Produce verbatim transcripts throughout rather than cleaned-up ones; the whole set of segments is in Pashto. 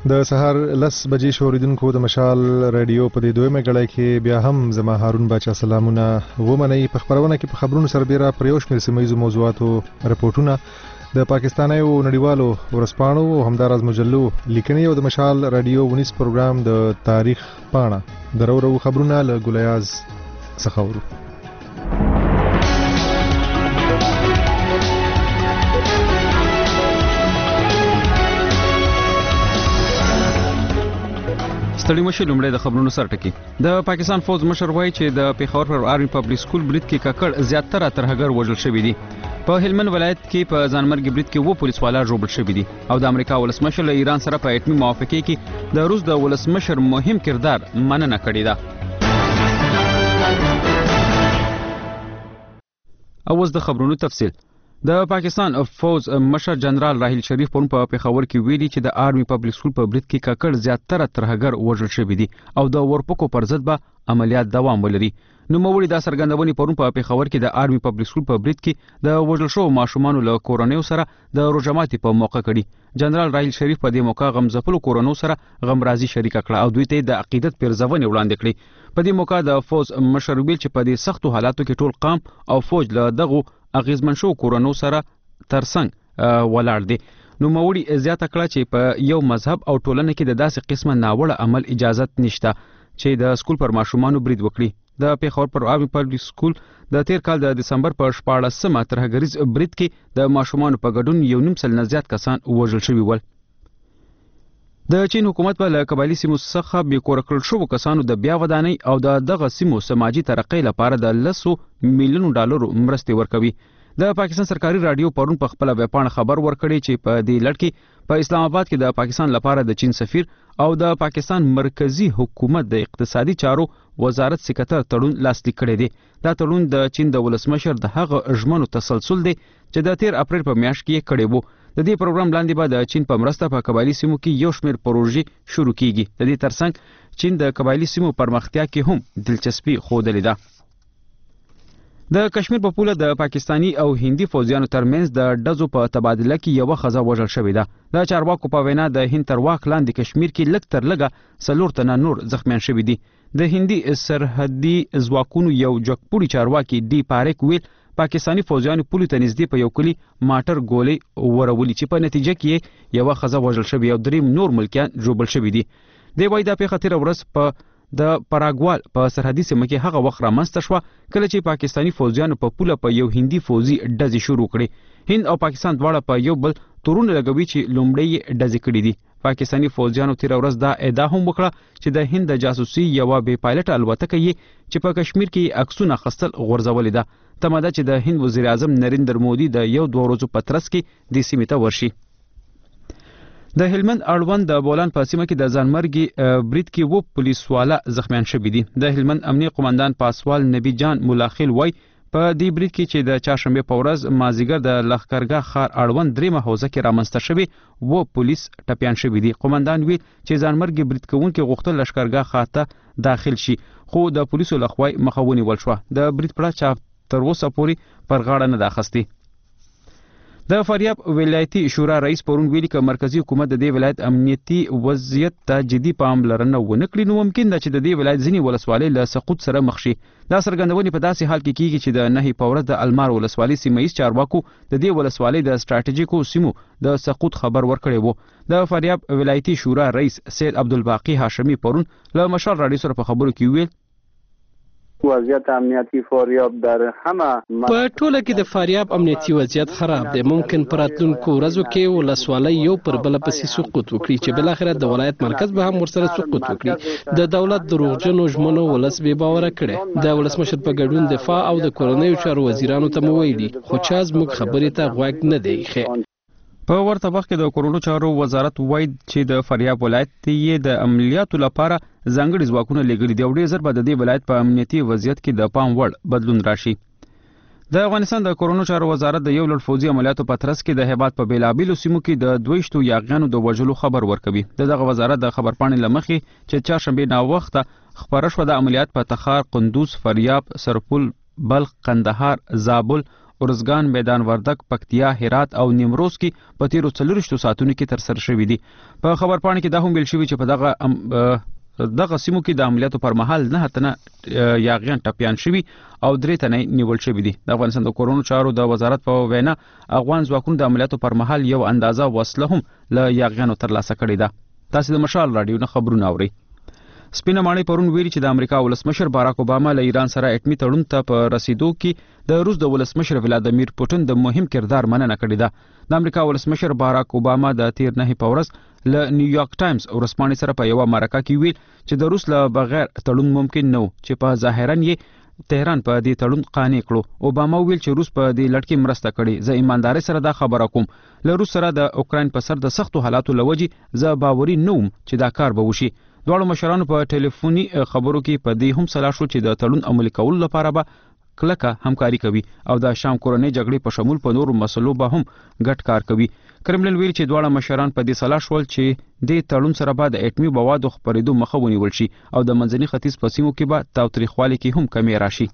د سهار لس بجې شوریدونکو د مشال رادیو په دې دویمه غړی کې بیا هم زما هارون باچا سلامونه ومنئ. په خبرونه کې په خبرونو سربېره پر یو شمېر سیمه ییزو موضوعاتو رپورټونه د پاکستانیو نړیوالو ورځپاڼو او همداراز مجلو لیکنې او د مشال رادیو ونیس پروګرام د تاریخ پاڼه د رو رو خبرونه له ګلیاز څخه ورو. ستړي مشه لومړی د خبرونو سرټکی. د پاکستان فوج مشر وایي چې د پیښور پر آرمي پبلک سکول برید کې ککړ زیاتره ترهګر وژل شوي دي. په هلمند ولایت کې په ځانمرګي برید کې و پولیسوالان ژوبل شوي دي او د امریکا ولسمشر له ایران سره په اټومي موافقې کې د روس د ولسمشر مهم کردار مننه کړې ده. اوس د خبرونو تفصیل. د پاکستان فوج مشر جنرال راحیل شریف پرون په پیښور کې ویلي چې د آرمي پبلک سکول په برید کې ککړ زیاتره ترهګر وژل شوي دي او د ورپکو پر ضد به عملیات دوام ولري. نوموړي دا څرګندونې پرون په پیښور کې د آرمي پبلک سکول په برید کې د وژل شوو ماشومانو له کورنیو سره د روژه ماتي په موقع کړي. جنرال راحیل شریف په دې موقع غمځپلو کورنیو سره غمرازي شریکه کړه او دوی ته د عقیدت پیرزونې وړاندې کړې. په دې موقع د فوج مشر ویل چې په دې سختو حالاتو کې ټول قام او فوج له دغو اغیزمن شو کورونو سره ترڅنګ ولاړ دي. نو موړي زیاته کړه چې په یو مذهب او ټولنه کې د داسې قسمه ناوړه عمل اجازت نشته چې د سکول پر ماشومانو برید وکړي. د پیښور پر آرمي پبلک سکول د تیر کال د دسمبر په شپاړسمه ترهګریز برید کې د ماشومانو په ګډون یو نیم سل نه زیات کسان وژل شوي ول. د چین حکومت په له قبایلي سیمو څخه بې کوره کړل شوو کسانو د بیا ودانۍ او د دغه سیمو سماجي ترقۍ لپاره د لسو میلیونو ډالرو مرستې ورکوي. د پاکستان سرکاري رادیو پرون په خپل ویبپاڼه خبر ورکړی چې په دې لړ کې په اسلام آباد کې د پاکستان لپاره د چین سفیر او د پاکستان مرکزی حکومت د اقتصادي چارو وزارت سکرټر تړون لاسلیک کړی دی. دا تړون د چین د ولسمشر د هغه ژمنو تسلسل دی چې د تیر اپریل په میاشت کې کړی وو. د دې پروګرام لاندې به د چین په مرسته په قبایلي سیمو کې یو شمېر پروژې شروع کیږي. د دې ترڅنګ چین د قبایلي سیمو پرمختیا کې هم دلچسپي ښودلې ده. د کشمیر په پوله د پاکستانی او هندي فوجیانو ترمنځ د ډزو په تبادله کې یو خزه وژل شوې ده. د چارواکو په وینا د هند تر واک لاندې کشمیر کې لږ تر لږه څلور تنه نور زخمیان شوي دي. د هندي سرحدي ځواکونو یو جګپوړي چارواکي ډي پاریک ویل پاکستانی فوجیانو پولې ته نږدې په یو کلي ماټر ګولۍ ورولي چې په نتیجه کې یو خزه وژل شوې او درې نور ملکیان ژوبل شوي دي. دی وايي دا پیښه تیره ورځ په د پاراګوال په سرحدي سیمه کې هغه وخت رامنځته شوه کله چې پاکستانی فوجیانو په پوله په یو هندي فوجي ډزې شروع کړې. هند او پاکستان دواړه په یو بل تورونه لګوي چې لومړی یې ډزې کړې دي. پاکستانی فوجیانو تیره ورځ دا ادعا هم وکړه چې د هند د جاسوسي یوه بې پایلټه الوتکه یې چې په کشمیر کې عکسونه اخیستل غورځولې ده. تمه ده چې د هند وزیر اعظم نریندر مودي د یو دوه ورځو په ترڅ کې دې سیمې ته ورشي. د هلمند اړوند د بولان په سیمه کې د ځانمرګي برید کې و پولیسواله زخمیان شوي دي. د هلمند امنیه قومندان پاسوال نبی جان ملاخیل وای په دې برید کې چې د چهارشنبه په ورځ مازیګر د لښکرګاه ښار اړوند دریمه حوزه کې رامنځته شوي و پولیس ټپیان شوي دي. قومندان ویل چې ځانمرګي برید کوونکي غوښتل لښکرګاه ښار ته داخل شي خو د پولیسو لخوا مخه ونیول شوه. د برید پړه چا تر اوسه پورې پر غاړه نه ده اخیستې. د فاریاب ولایتي شورا رئیس پرون ویلي که مرکزی حکومت د دې ولایت امنیتي وضعیت ته جدي پاملرنه ونه کړي نو ممکن ده چې د دې ولایت ځینې ولسوالۍ له سقوط سره مخ شي. دا څرګندونې په داسې حال کې کیږي چې د نهې په ورځ د المار ولسوالۍ سیمه ییز چارواکو د دې ولسوالۍ د ستراتیژیکو سیمو د سقوط خبر ورکړی وو. د فاریاب ولایتي شورا رئیس سید عبدالباقی هاشمی پرون له مشال راډیو سره په خبرو کې ویل وضعیت امنیتی فاریاب در همه په ټوله کې د فاریاب امنیتي وضعیت خراب دی. ممکن په راتلونکو ورځو کې ولسوالۍ یو پر بله پسې سقوط وکړي چې بالاخره د ولایت مرکز به هم ورسره سقوط وکړي. د دولت دروغجنو ژمنو ولس بې باوره کړی. د ولسمشر په ګډون دفاع او د کورنیو چارو وزیرانو ته مو ویلي خو چا زموږ خبرې ته غوږ نه دی ایښی. په ورته وخت کې د کورونو چارو وزارت وایي چې د فاریاب ولایت یې د عملیاتو لپاره ځانګړي ځواکونه لېږلي دي او ډېر زر به د دې ولایت په امنیتي وضعیت کې د پام وړ بدلون راشي. د افغانستان د کورونو چارو وزارت د یو لړ فوجي عملیاتو په ترڅ کې د هیواد په بیلابیلو سیمو کې د دویشتو یاغیانو د وژلو خبر ورکوي. د دغه وزارت د خبرپاڼې له مخې چې چهارشنبې ناوخته خپره شوه د عملیات په تخار، قندوز، فاریاب، سرپل، بلخ، قندهار، زابل، ارزګان میدان وردک پکتیا هرات او نیمروز کې په تیرو څلورویشتو ساعتونو کې ترسره شوې دي. په خبرپاڼه کې دا هم ویل شوي چې په دغه دغه سیمو کې د عملیاتو پر مهال نه تنه یاغیان ټپیان شوي او درې تنه نیول شوي دي. د افغانستان د کورونو چارو د وزارت په وینا افغان ځواکونو د عملیاتو پر مهال یو اندازه وسله هم له یاغیانو ترلاسه کړې ده. تاسو د مشال رادیو نه خبرونه اورئ. سپینه ماڼۍ پرون ویلي چې د امریکا ولسمشر باراک اوباما له ایران سره اټمي تړون ته په رسیدو کې د روس د ولسمشر ولادیمیر پوتین د مهم کردار مننه کړې ده. د امریکا ولسمشر باراک اوباما د تیر نه په ورځ له نیویارک ټایمز ورځپاڼې سره په یو مرکه کې ویل چې د روس له بغیر تړون ممکن نه و چې په ظاهرا یې تهران په دې تړون قانع کړو. اوباما ویل چې روس په دې لړ کې مرسته کړې. زه ایمانداري سره دا خبره کوم. له روس سره د اوکراین په سر د سختو حالاتو لوجې زه باوري نه وم چې دا کار به وشي. دواړو مشرانو په ټلیفوني خبرو کې په دې هم صلاح شو چې د تړون عملي کولو لپاره به کلکه همکاري کوي او د شام کورنۍ جګړې په شمول په نورو مسلو به هم ګډ کار کوي. کرملن ویل چې دواړه مشران په دې صلاح شول چې د تړون سره به د اټمي موادو خپرېدو مخه ونیول شي او د منځني ختیځ په سیمو کې به تاوتریخوالي کې هم کمی راشي.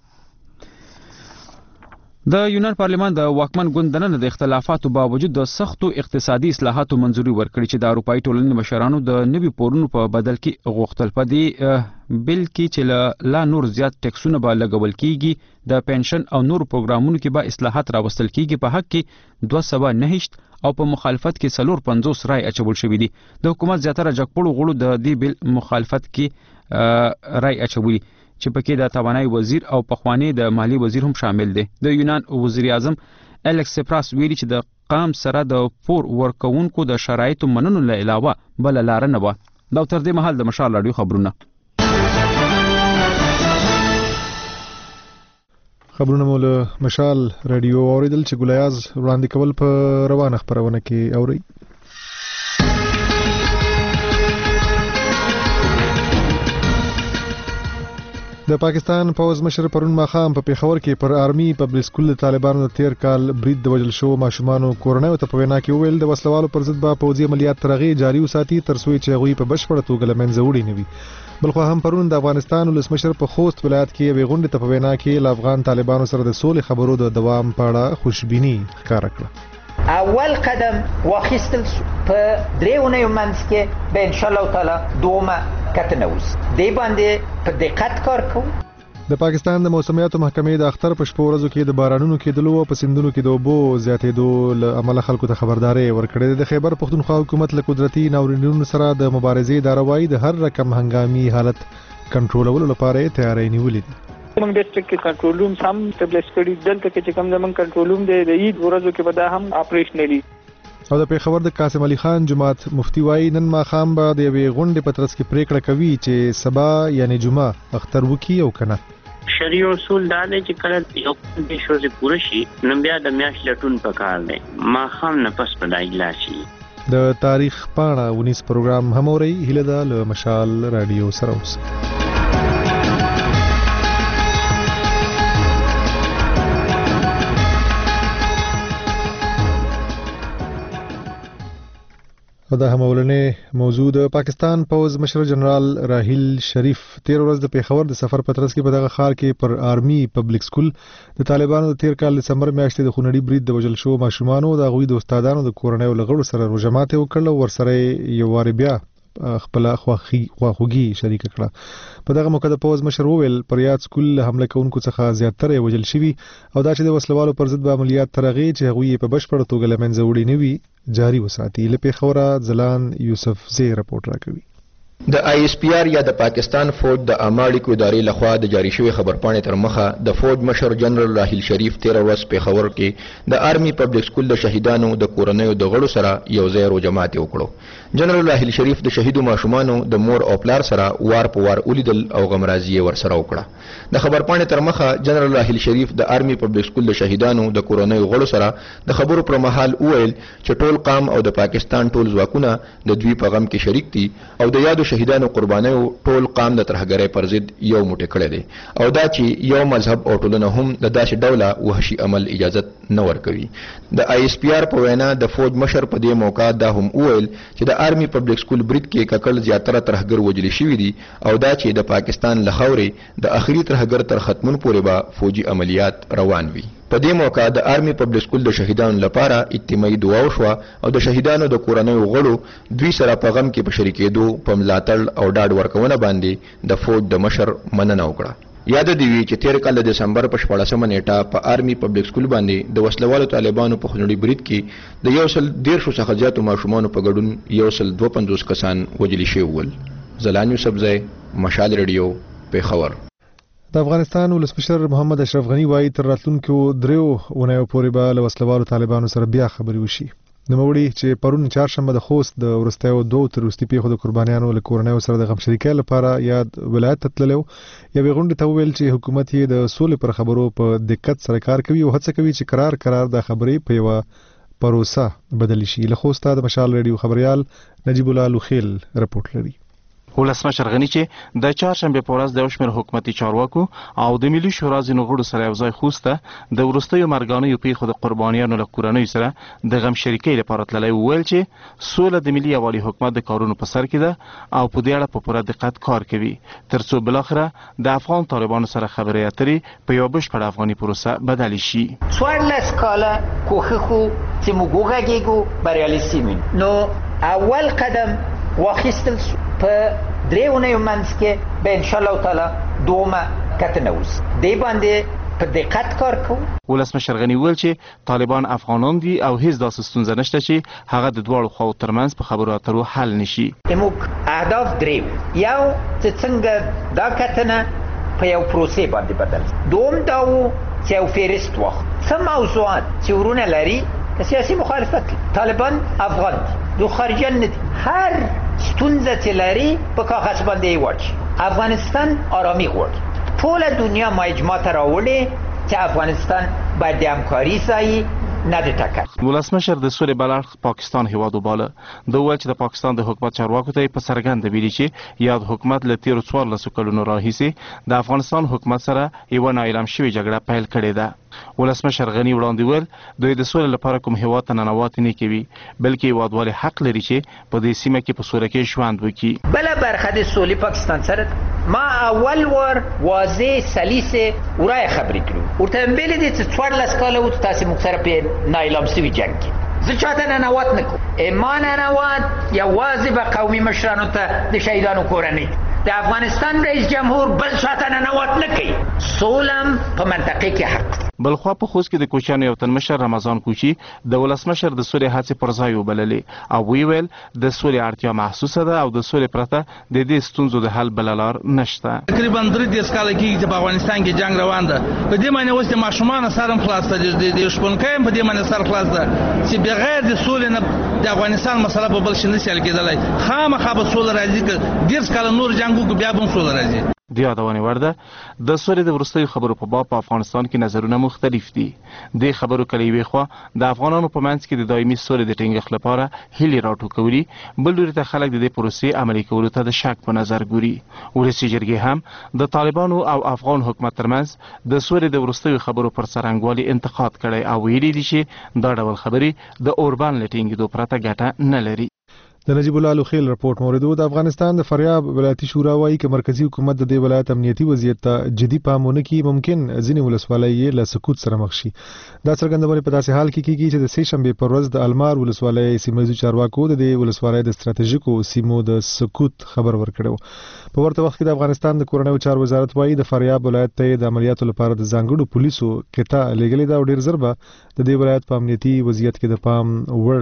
د یونان پارلمان د واکمن ګوند دننه د اختلافاتو باوجود د سختو اقتصادي اصلاحاتو منځوري ورکړي چې د اروپایي ټولنې مشرانو د نوي پورونو په بدل کې غوښتل. په دې بل کې چې لا نور زیات ټیکسونه به لګول کیږي، د پنشن او نور پروګرامونو کې به اصلاحات راوستل کیږي. په حق کې دوه سوه نهشت او په مخالفت کې څلور پنځوس رای اچول شوي دي. د حکومت زیاتره جګپړو غړو د دې بل مخالفت کې رای اچولي چې پکې د توانایي وزیر او پخوانی د مالی وزیر هم شامل دي. د یونان وزیر اعظم الیکس سپراس ویلي چې د قام سره د پور ورکوونکو د شرایطو مننو له علاوه بل لار نه و. دا تر دې مهال د مشال رادیو خبرونه خبرونه مول مشال رادیو اوریدل چې ګولیاز وړاندې کول په روانه خبرونه کې اوري. د پاکستان پوز مشر پرون ماخام په پیښور کې پر آرمي پبلک سکول د طالبانو د تیر کال برید د وجل شو ماشومانو کورنۍ ته په وینا کې ویل د وسلوالو پر ضد به پوځي عملیات ترغه جاري وساتي تر څو چې غوي په بشپړه توګه لمنځه وړي نه وي. بلخو هم پرون د افغانستان ولسمشر په خوست ولایت کې یو غونډه ته په وینا کې ل افغان طالبانو سره د سولې خبرو د دوام په اړه خوشبیني ښکاره کړه. اول قدم واخیستل په دریونه منځ کې به ان شاء الله تعالی دومه کتنوس دی باندې په دقت کار کوو. د پاکستان د موسمیاتو محکمې د اختر په شپو ورځو کې د بارانونو کېدلو او په سیندونو کې د اوبو زیاتېدو له امله خلکو ته خبرداري ورکړې ده. د خیبر پښتونخوا حکومت له قدرتي ناورینونو سره د مبارزې د روایي د هر رقم هنګامي حالت کنټرولولو لپاره تیاری نیولې ده. موږ ډیسټریکټ کې کنټرول روم هم اسټابلیش کړي. دلته کې چې کوم زمون کنټرول روم دی د عید ورځو کې به دا هم اپریشنلی. او د پیښور د قاسم علي خان جماعت مفتی وای نن ماخام به د یوې غونډې په ترڅ کې پریکړه کوي چې سبا یعنی جمعه اختر وکي او کنه. شریع اصول دا دی چې کله یو د شوزې پوره شي نو بیا د میاشت لټون پکار دی ماخام نه پس په دایلا شي. د تاریخ پاڼه ونیس پروګرام هم اوري هله د مشال رادیو سره اوس. او دا هم اولنې موضوع د پاکستان پوز مشر جنرال راحیل شریف تیر ورځ د پیښور د سفر په ترڅ کې په دغه ښار کې پر آرمي پبلک سکول د طالبانو د تیر کال دسمبر میاشتې د خونړي برید د وژل شو ماشومانو د غوي د استادانو د کورنۍ لغړو سره روجمات وکړل او ورسره یو وار بیا خپل خواخي خواخوږي شریک کړه. په دغه موقع د پوز مشر وویل پر یاد سکول حمله کوونکو څخه زیاتره وژل شوي او دا چې د وسلوالو پر ضد به عملیات ترغه چې غوي په بشپړه توګه لمنځه وړي نه وي جاری وساتي. لپاره خبره زلان یوسف زی رپورټ راکوي. د آی اس پی آر یا د پاکستان فوج د اماړیکو ادارې لخوا د جاری شوی خبرپاڼې تر مخه د فوج مشر جنرال راحیل شریف تیر ورځ په خبر کې د آرمي پبلک سکول د شهیدانو د کورنۍ د غړو سره یو ځای رو جماعت وکړو. جنرال راحیل شریف د شهیدو ماشومانو د مور او پلار سره وار په وار ولیدل او غمرازي ورسره وکړه. د خبرپاڼې تر مخه جنرال راحیل شریف د آرمي پبلک سکول د شهیدانو د کورنۍ غړو سره د خبرو پر مهال وویل چې ټول قام او د پاکستان ټول ځواکونه د دوی په غم کې شریک دي او د یادو شهیدانو قربانیو ټول قام د ترهګرۍ پر ضد یو موټی کړی دی او دا چې یو مذهب او ټولنه هم د داسې ډوله وحشي عمل اجازت نه ورکوي. د آی اس پی آر په وینا د فوج مشر په دې موقع دا هم وویل چې د آرمي پبلک سکول برید کې ککړ زیاتره ترهګر وجل شوي دي او دا چې د پاکستان له خاورې د اخري ترهګر تر ختمون پورې به فوجي عملیات روان وي. په دې موقع د آرمي پبلک سکول د شهیدانو لپاره اجتماعي دعا وشوه او د شهیدانو د کورنیو غړو دوی سره په غم کې په شریکېدو په ملاتړ او ډاډ ورکونه باندې د فوج د مشر مننه وکړه. یاد دی وی چې تیر کال د دسمبر په شپاړسمه نیټه په آرمي پبلک سکول باندې د وسلوالو طالبانو په خونړي برید کې د یو سل دیرشو څخه زیاتو ماشومانو په ګډون یو سل دوه پنځوس کسان وژل شوي ول. زلان یوسفزی، مشال ریډیو، پیښور. د افغانستان ولسمشر محمد اشرف غنی وایي تر راتلونکو دریو اونیو پورې به له وسلوالو طالبانو سره بیا خبرې وشي. نوموړي چې پرون چهارشنبه د خوست د وروستیو دوو تر وروستي پیښو د قربانیانو له کورنیو سره د غم شریکۍ لپاره یاد ولایت ته تللی و، یوې غونډې ته وویل چې حکومت یې د سولې پر خبرو په دقت سره کار کوي او هڅه کوي چې قرار قرار د خبرې په یوه پروسه بدل شي. له خوسته د مشال ریډیو خبريال نجیب الله لوخیل رپورټ لري. ولسمشر غنی چې د چهارشنبه په ورځ د یو شمېر حکومتي چارواکو او د ملي شورا ځینو غړو سره یو ځای خوسته د وروستیو مرګانیو پیښو د قربانیانو له کورنیو سره د غم شریکۍ لپاره تللی وویل چې سوله د ملي یووالي حکومت د کارونو په سر کې ده او په دې اړه په پوره دقت کار کوي تر څو بالاخره د افغان طالبانو سره خبرې اترې په یوه بشپړه افغاني پروسه بدلې شي. څوارلس کاله کوښښ وکړو چې موږ وغږېږو بریالي سوي. نو اول قدم واخیستل په درې اونیو منځ کې به انشاءالله تعالی دومه کتنه وسي. دې باندې په دقت کار کوو. ولسمشر غنی ویل چې طالبان افغانان دي او هیڅ داسې ستونزه نشته چې هغه د دواړو خواو ترمنځ په خبرو اترو حل نشي. موږ اهداف درې یو چې څنګه دا کتنه په یو پروسې باندې بدل. دوم دا و چې یو فهرست واخلو څه موضوعات چې ورونه لري که سیاسي مخالفت طالبان افغان دو خارجیان نه دي، هر ستونزه چې لري په کاغذ باندې یې واچي. افغانستان آرامي غواړي. ټوله دنیا ما اجماع ته راوړې چې افغانستان باید د همکاري ځای نه د ټکر. ولسمشر د سولې بلړ پاکستان هیواد وباله. د وویل چې د پاکستان د حکومت چارواکو ته په څرګنده ویلي چې یاد حکومت له تیرو څوارلسو کلونو راهیسې د افغانستان حکومت سره یوه نااعلان شوې جګړه پیل کړې ده. ولسمشر غنی وړاندې ویل دوی د سولې لپاره کوم هیواد ته ننوات نه کوي بلکې هیوادوالې حق لري چې په دې سیمه کې په سوله کې ژوند وکړي. بله برخه د سولې پاکستان سره ما اول وار واضح سلیسې ورای خبرې کړو ورته مې ویلي دي چې څوارلس کاله و تاسې موږ سره په نااعلان شوي جنګ کې زه چاته ننوات نه کوم. ما ننوات یوازې به قومي مشرانو ته د شهیدانو کورنۍ د افغانستان رئیس جمهور بل چاته ننوات نه کوي. سولم په منطقه کې حق دی. بلخوا په خوست کې د کوچیانو یو تن مشر رمضان کوچي د ولسمشر د سولې هڅې پر ځای وبللې او ویې ویل د سولې اړتیا محسوسه ده او د سولې پرته د دې ستونزو د حل بله لار نشته. تقریبا درې دېرش کاله کېږي چې په افغانستان کې جنګ روان ده. په دې معنی اوس د ماشومانو سر هم خلاص ده، د شپونکۍ هم په دې معنی سر خلاص ده چې بغیر د سولې نه د افغانستان مسله په بل شي نشي حل کېدلی. خامخا به سوله راځي که دېرش کاله نور جنګ وکړو بیا به هم سوله راځي. د یادونې وړ ده د سولې د وروستیو خبرو په باب په افغانستان کې نظرونه مختلف دي. د خبرو کله یوې خوا د افغانانو په منځ کې د دایمي سولې د ټینګښت لپاره هیلې راټوکولي، بل لوري ته خلک د دې پروسې عملي کولو ته د شک په نظر ګوري. ولسي جرګې هم د طالبانو او افغان حکومت ترمنځ د سولې د وروستیو خبرو پر څرنګوالي انتقاد کړی او ویلي دي چې دا ډول خبرې د اوربان له ټینګېدو پرته ګټه نه لري. د نجیب الله لوخیل رپورټ موردو د افغانستان د فاریاب ولایتي شورا وايي چې مرکزی حکومت د دې ولایت امنیتي وضعیت ته جدي پام ونه کړي ممکن ځینې ولسوالۍ یې له سقوط سره مخ شي. دا څرګندونه په داسې حال کې کیږي چې د سه شنبه پر ورځ د المار ولسوالۍ سیمایي چارواکو د دې ولسوالۍ د ستراتیژیکو سیمو د سقوط خبر ورکړو. په ورته وخت کې د افغانستان د کورنیو چارو وزارت وايي د فاریاب ولایت ته د عملیاتو لپاره د ځانګړو پولیسو قطع لګلې دا ډیر زر به د دې ولایت په امنیتي وضعیت کې د پام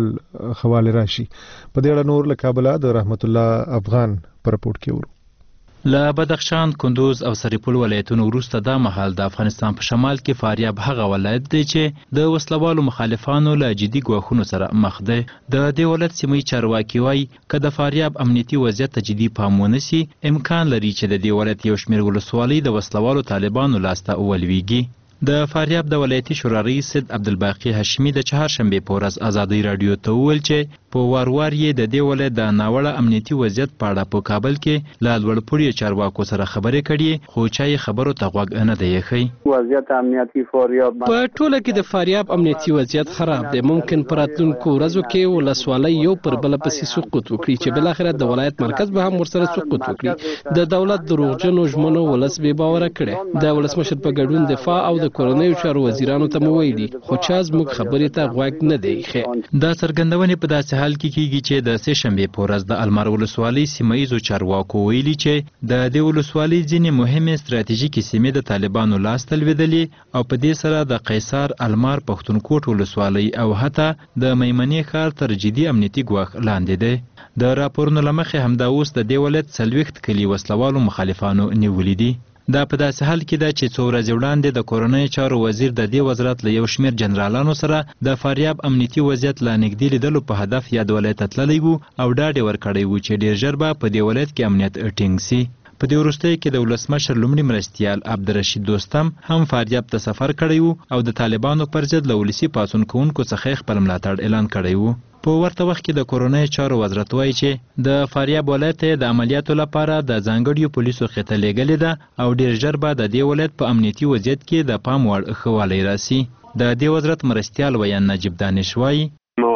وړ خواله راشي. په دې اړه نور له کابل د رحمت الله افغان پر رپورټ کې ورو. له بدخشان، کندوز او سرپل ولایتونو وروسته دا مهال د افغانستان په شمال کې فاریاب هغه ولایت دی چې د وسلوالو مخالفانو له جدي ګواښونو سره مخ دی. د دې ولایت سیمه‌یي چارواکي وایي که د فاریاب امنیتي وضعیت ته جدي پام ونه شي امکان لري چې د دې ولایت یو شمېر ولسوالۍ د وسلوالو طالبانو لاسته ولویږي. د فاریاب د ولایتي شورا رئیس سید عبدالباقي هاشمي د چهارشنبې په ورځ ازادۍ راډیو ته وویل چې په وار یې د دې ولایت د ناوړه امنیتي وضعیت په اړه په کابل کې له لوړپوړي چارواکو سره خبرې کړي خو چا یې خبرو ته غوږ نه دی ایښی. وضعیت امنیتي فاریاب په ټوله کې د فاریاب امنیتي وضعیت خراب دی. ممکن په راتلونکو ورځو کې ولسوالۍ یو پر بله پسې سقوط وکړي چې بالاخره د ولایت مرکز به هم ورسره سقوط وکړي. د دولت دروغجنو ژمنو ولس بې باوره کړی. د ولسمشر په ګډون دفاع او د کورنیو چارو وزیرانو ته مو ویلي خو چا زموږ خبرې ته غوږ نه دی ایښی. دا څرګندونې په داسې حال کې کیږي چې د سې شنبې په ورځ د المار ولسوالۍ سیمه ییزو چارواکو ویلي چې د دې ولسوالۍ ځینې مهمې ستراتیژیکې سیمې د طالبانو لاس ته لوېدلې او په دې سره د قیصار، المار، پښتونکوټ ولسوالۍ او حتی د میمنې ښار تر جدي امنیتي ګواښ لاندې دی. د راپورونو له مخې همدا اوس د دې ولایت څلوېښت کلي وسلوالو مخالفانو نیولي دي. دا په داسې حال کې ده چې څو ورځې وړاندې د کورنیو چارو وزیر د دې وزارت له یو شمېر جنرالانو سره د فاریاب امنیتي وضعیت له نږدې لیدلو په هدف یاد ولایت ته تللی و او ډاډ یې ورکړی و چې ډېر ژر به په دې ولایت کې امنیت ټینګ سي. په دې وروستیو کې د ولسمشر لومړي مرستیال عبدالرشید دوستم هم فاریاب ته سفر کړی و او د طالبانو پر ضد له ولسي پاڅون کوونکو څخه خپل ملاتړ اعلان کړی و. په ورته وخت کې د کورنیو چارو وزارت وایي چې د فاریاب ولایت د عملیاتو لپاره د ځانګړیو پولیسو خطه لیږلې ده او ډېر ژر به د دې ولایت په امنیتي وضعیت کې د پام وړ ښه والی راسي. د دې وزارت مرستیال ویان نجیب دانش وایي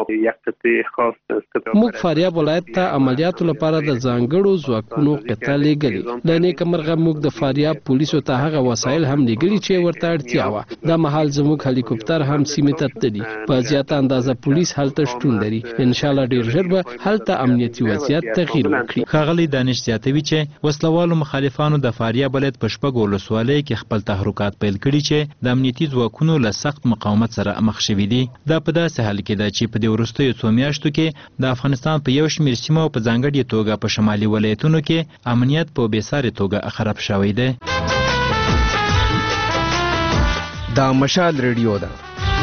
موږ فاریاب ولایت ته عملیاتو لپاره د ځانګړو ځواکونو قطعه لیږلې. د نیکه مرغه موږ د فاریاب پولیسو ته هغه وسایل هم لیږلي چې ورته اړتیا وه. دا مهال زموږ هلیکوپټر هم سیمې ته تللي. په زیاته اندازه پولیس هلته شتون لري. انشاءالله ډېر ژر به هلته امنیتي وضعیت تغییر وکړي. ښاغلی دانش زیاتوي چې وسلوالو مخالفانو د فاریاب ولایت په شپږو ولسوالیو کې خپل تحرکات پیل کړي چې د امنیتي ځواکونو له سخت مقاومت سره مخ شوي دي. دا په داسې حال کې ده چې په دې وروستیو څو میاشتو کې د افغانستان په یو شمېر سیمو په ځانګړې توګه په شمالي ولایتونو کې امنیت په بېسارې توګه خراب شوی دی. دا مشال ریډیو ده.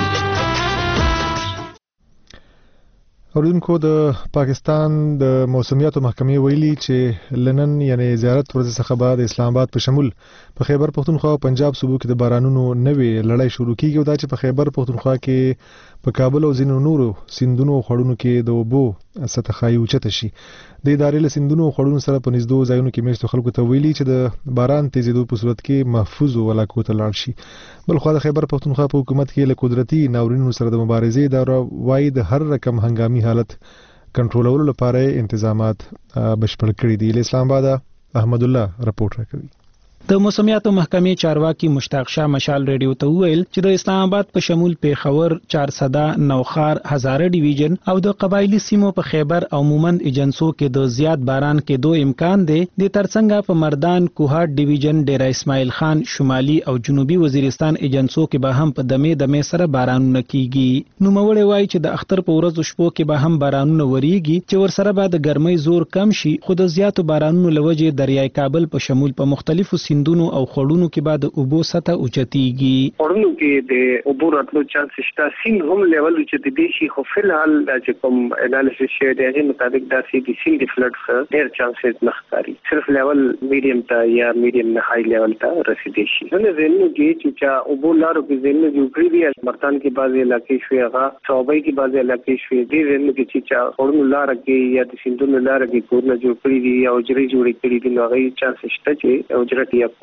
اوریدونکو د پاکستان د موسمیاتو محکمې ویلي چې لنن یعنی زیارت ورځ څخه بعد اسلام آباد په شمول په خیبر پښتونخوا او پنجاب صوبو کې د بارانونو نوې لړۍ شروع کیږي او دا چې په خیبر پښتونخوا کې په کابل او ځینو نورو سیندونو او خړونو کې د اوبو سطح ښایي اوچته شي. د ادارې له سیندونو او خړونو سره په نږدې ځایونو کې میشتو خلکو ته ویلي چې د باران تیزېدو په صورت کې محفوظ علاقو ته لاړ شي. بل خو د خیبر پښتونخوا په حکومت کې له قدرتي ناورینونو سره د مبارزې اداره وايي د هر رقم هنګامي حالت کنټرولولو لپاره انتظامات بشپړ کړي دي. له اسلام آباد احمد الله رپورټ راکوي. د موسمیاتو محکمې چارواکي مشتاق شاه مشال ریډیو ته وویل چې د اسلام آباد په شمول پیښور، چارسده، نوخار، هزاره ډیویژن او د قبایلی سیمو په خیبر او مومند ایجنسو کې د زیات باران کېدو امکان دی. د ترڅنګ په مردان، کوهاټ ډیویژن، ډیره اسماعیل خان، شمالي او جنوبي وزیرستان ایجنسو کې به هم په دمې دمې سره بارانونه کیږي. نوموړی وایي چې د اختر په ورځو شپو کې به هم بارانونه وریږي چې ورسره به د ګرمۍ زور کم شي، خو د زیاتو بارانونو له وجې دریای کابل په شمول په مختلفو سیندونو او خړونو کې بعد اوبو سطح اوچتيږي. خړونو کې د اوبو راتلو چانس شته. سیند هم لیول چې د شي خو فلحال چې کوم انالیسس شوی دی هغه مطابق دا سي دي سیند فلډ څخه ډیر چانسز نختاري. صرف لیول میډیم ته یا میډیم نه های لیول ته رسیدي شي. نو زموږ کې چې اوبو لارو کې زموږ جوړ کړی دی مرتان کې بعضي علاقې شوی هغه صوبای کې بعضي علاقې شوی دي. زموږ کې چې خړونو لار کې یا د سیندونو لار کې کورونه جوړ کړی دي او جری جوړ کړی دي نو هغه چانس شته چې او جرټ یا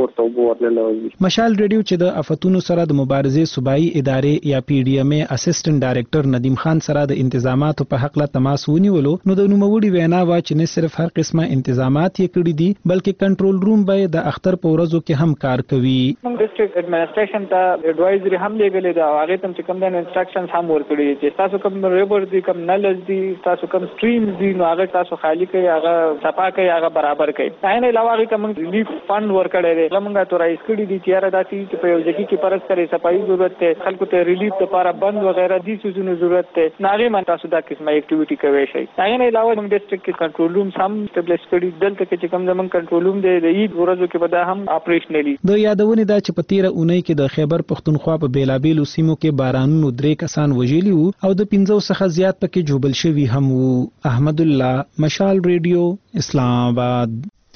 مشال ریډیو چې د آفتونو سره د مبارزې صوبایي ادارې یا پی ډی ایم ای اسسټنټ ډایریکټر ندیم خان سره د انتظاماتو په حق له تماس ونیولو نو د نوموړي وینا وا چې نه صرف هر قسمه انتظامات یې کړی دي بلکې کنټرول روم به د اختر په ورځو کې هم کار کوي. ډیسټریکټ اډمنسټریشن ته اډوایزري هم لګلې دا هغه تم چې کوم د انسټرکشنز هم ورکړي چې تاسو کوم ریور دي کوم نلز دي تاسو کوم سټریم دي نو هغه تاسو خالی کوي هغه صفا کوي هغه برابر کوي. نه علاوه هغه کوم ریلیف فند ورکړي دي موږ ته رایس کړي دي چې را داسي چې په یو ځای کې پرس کرے صفایي ضرورت ته خلکو ته ریلیف لپاره بند وغیرہ دي څه ضرورت ته ناغي من تاسو دا قسمه اکټیویټي کوي شي. هغه علاوه موږ ډیسټریکټ کې کنټرول روم هم اسټابلیش کړي دلته کې چې کوم زمون کنټرول روم دی د عید ورځو کې به دا هم اپریشنلی. د یادونه دا چې په تیره اونۍ کې د خیبر پښتونخوا په بیلابیلو سیمو کې بارانونو درې کسان وژلي وو او د پنځو څخه زیات پکې جوبل شوي هم وو. احمد الله مشال ریډیو اسلام آباد.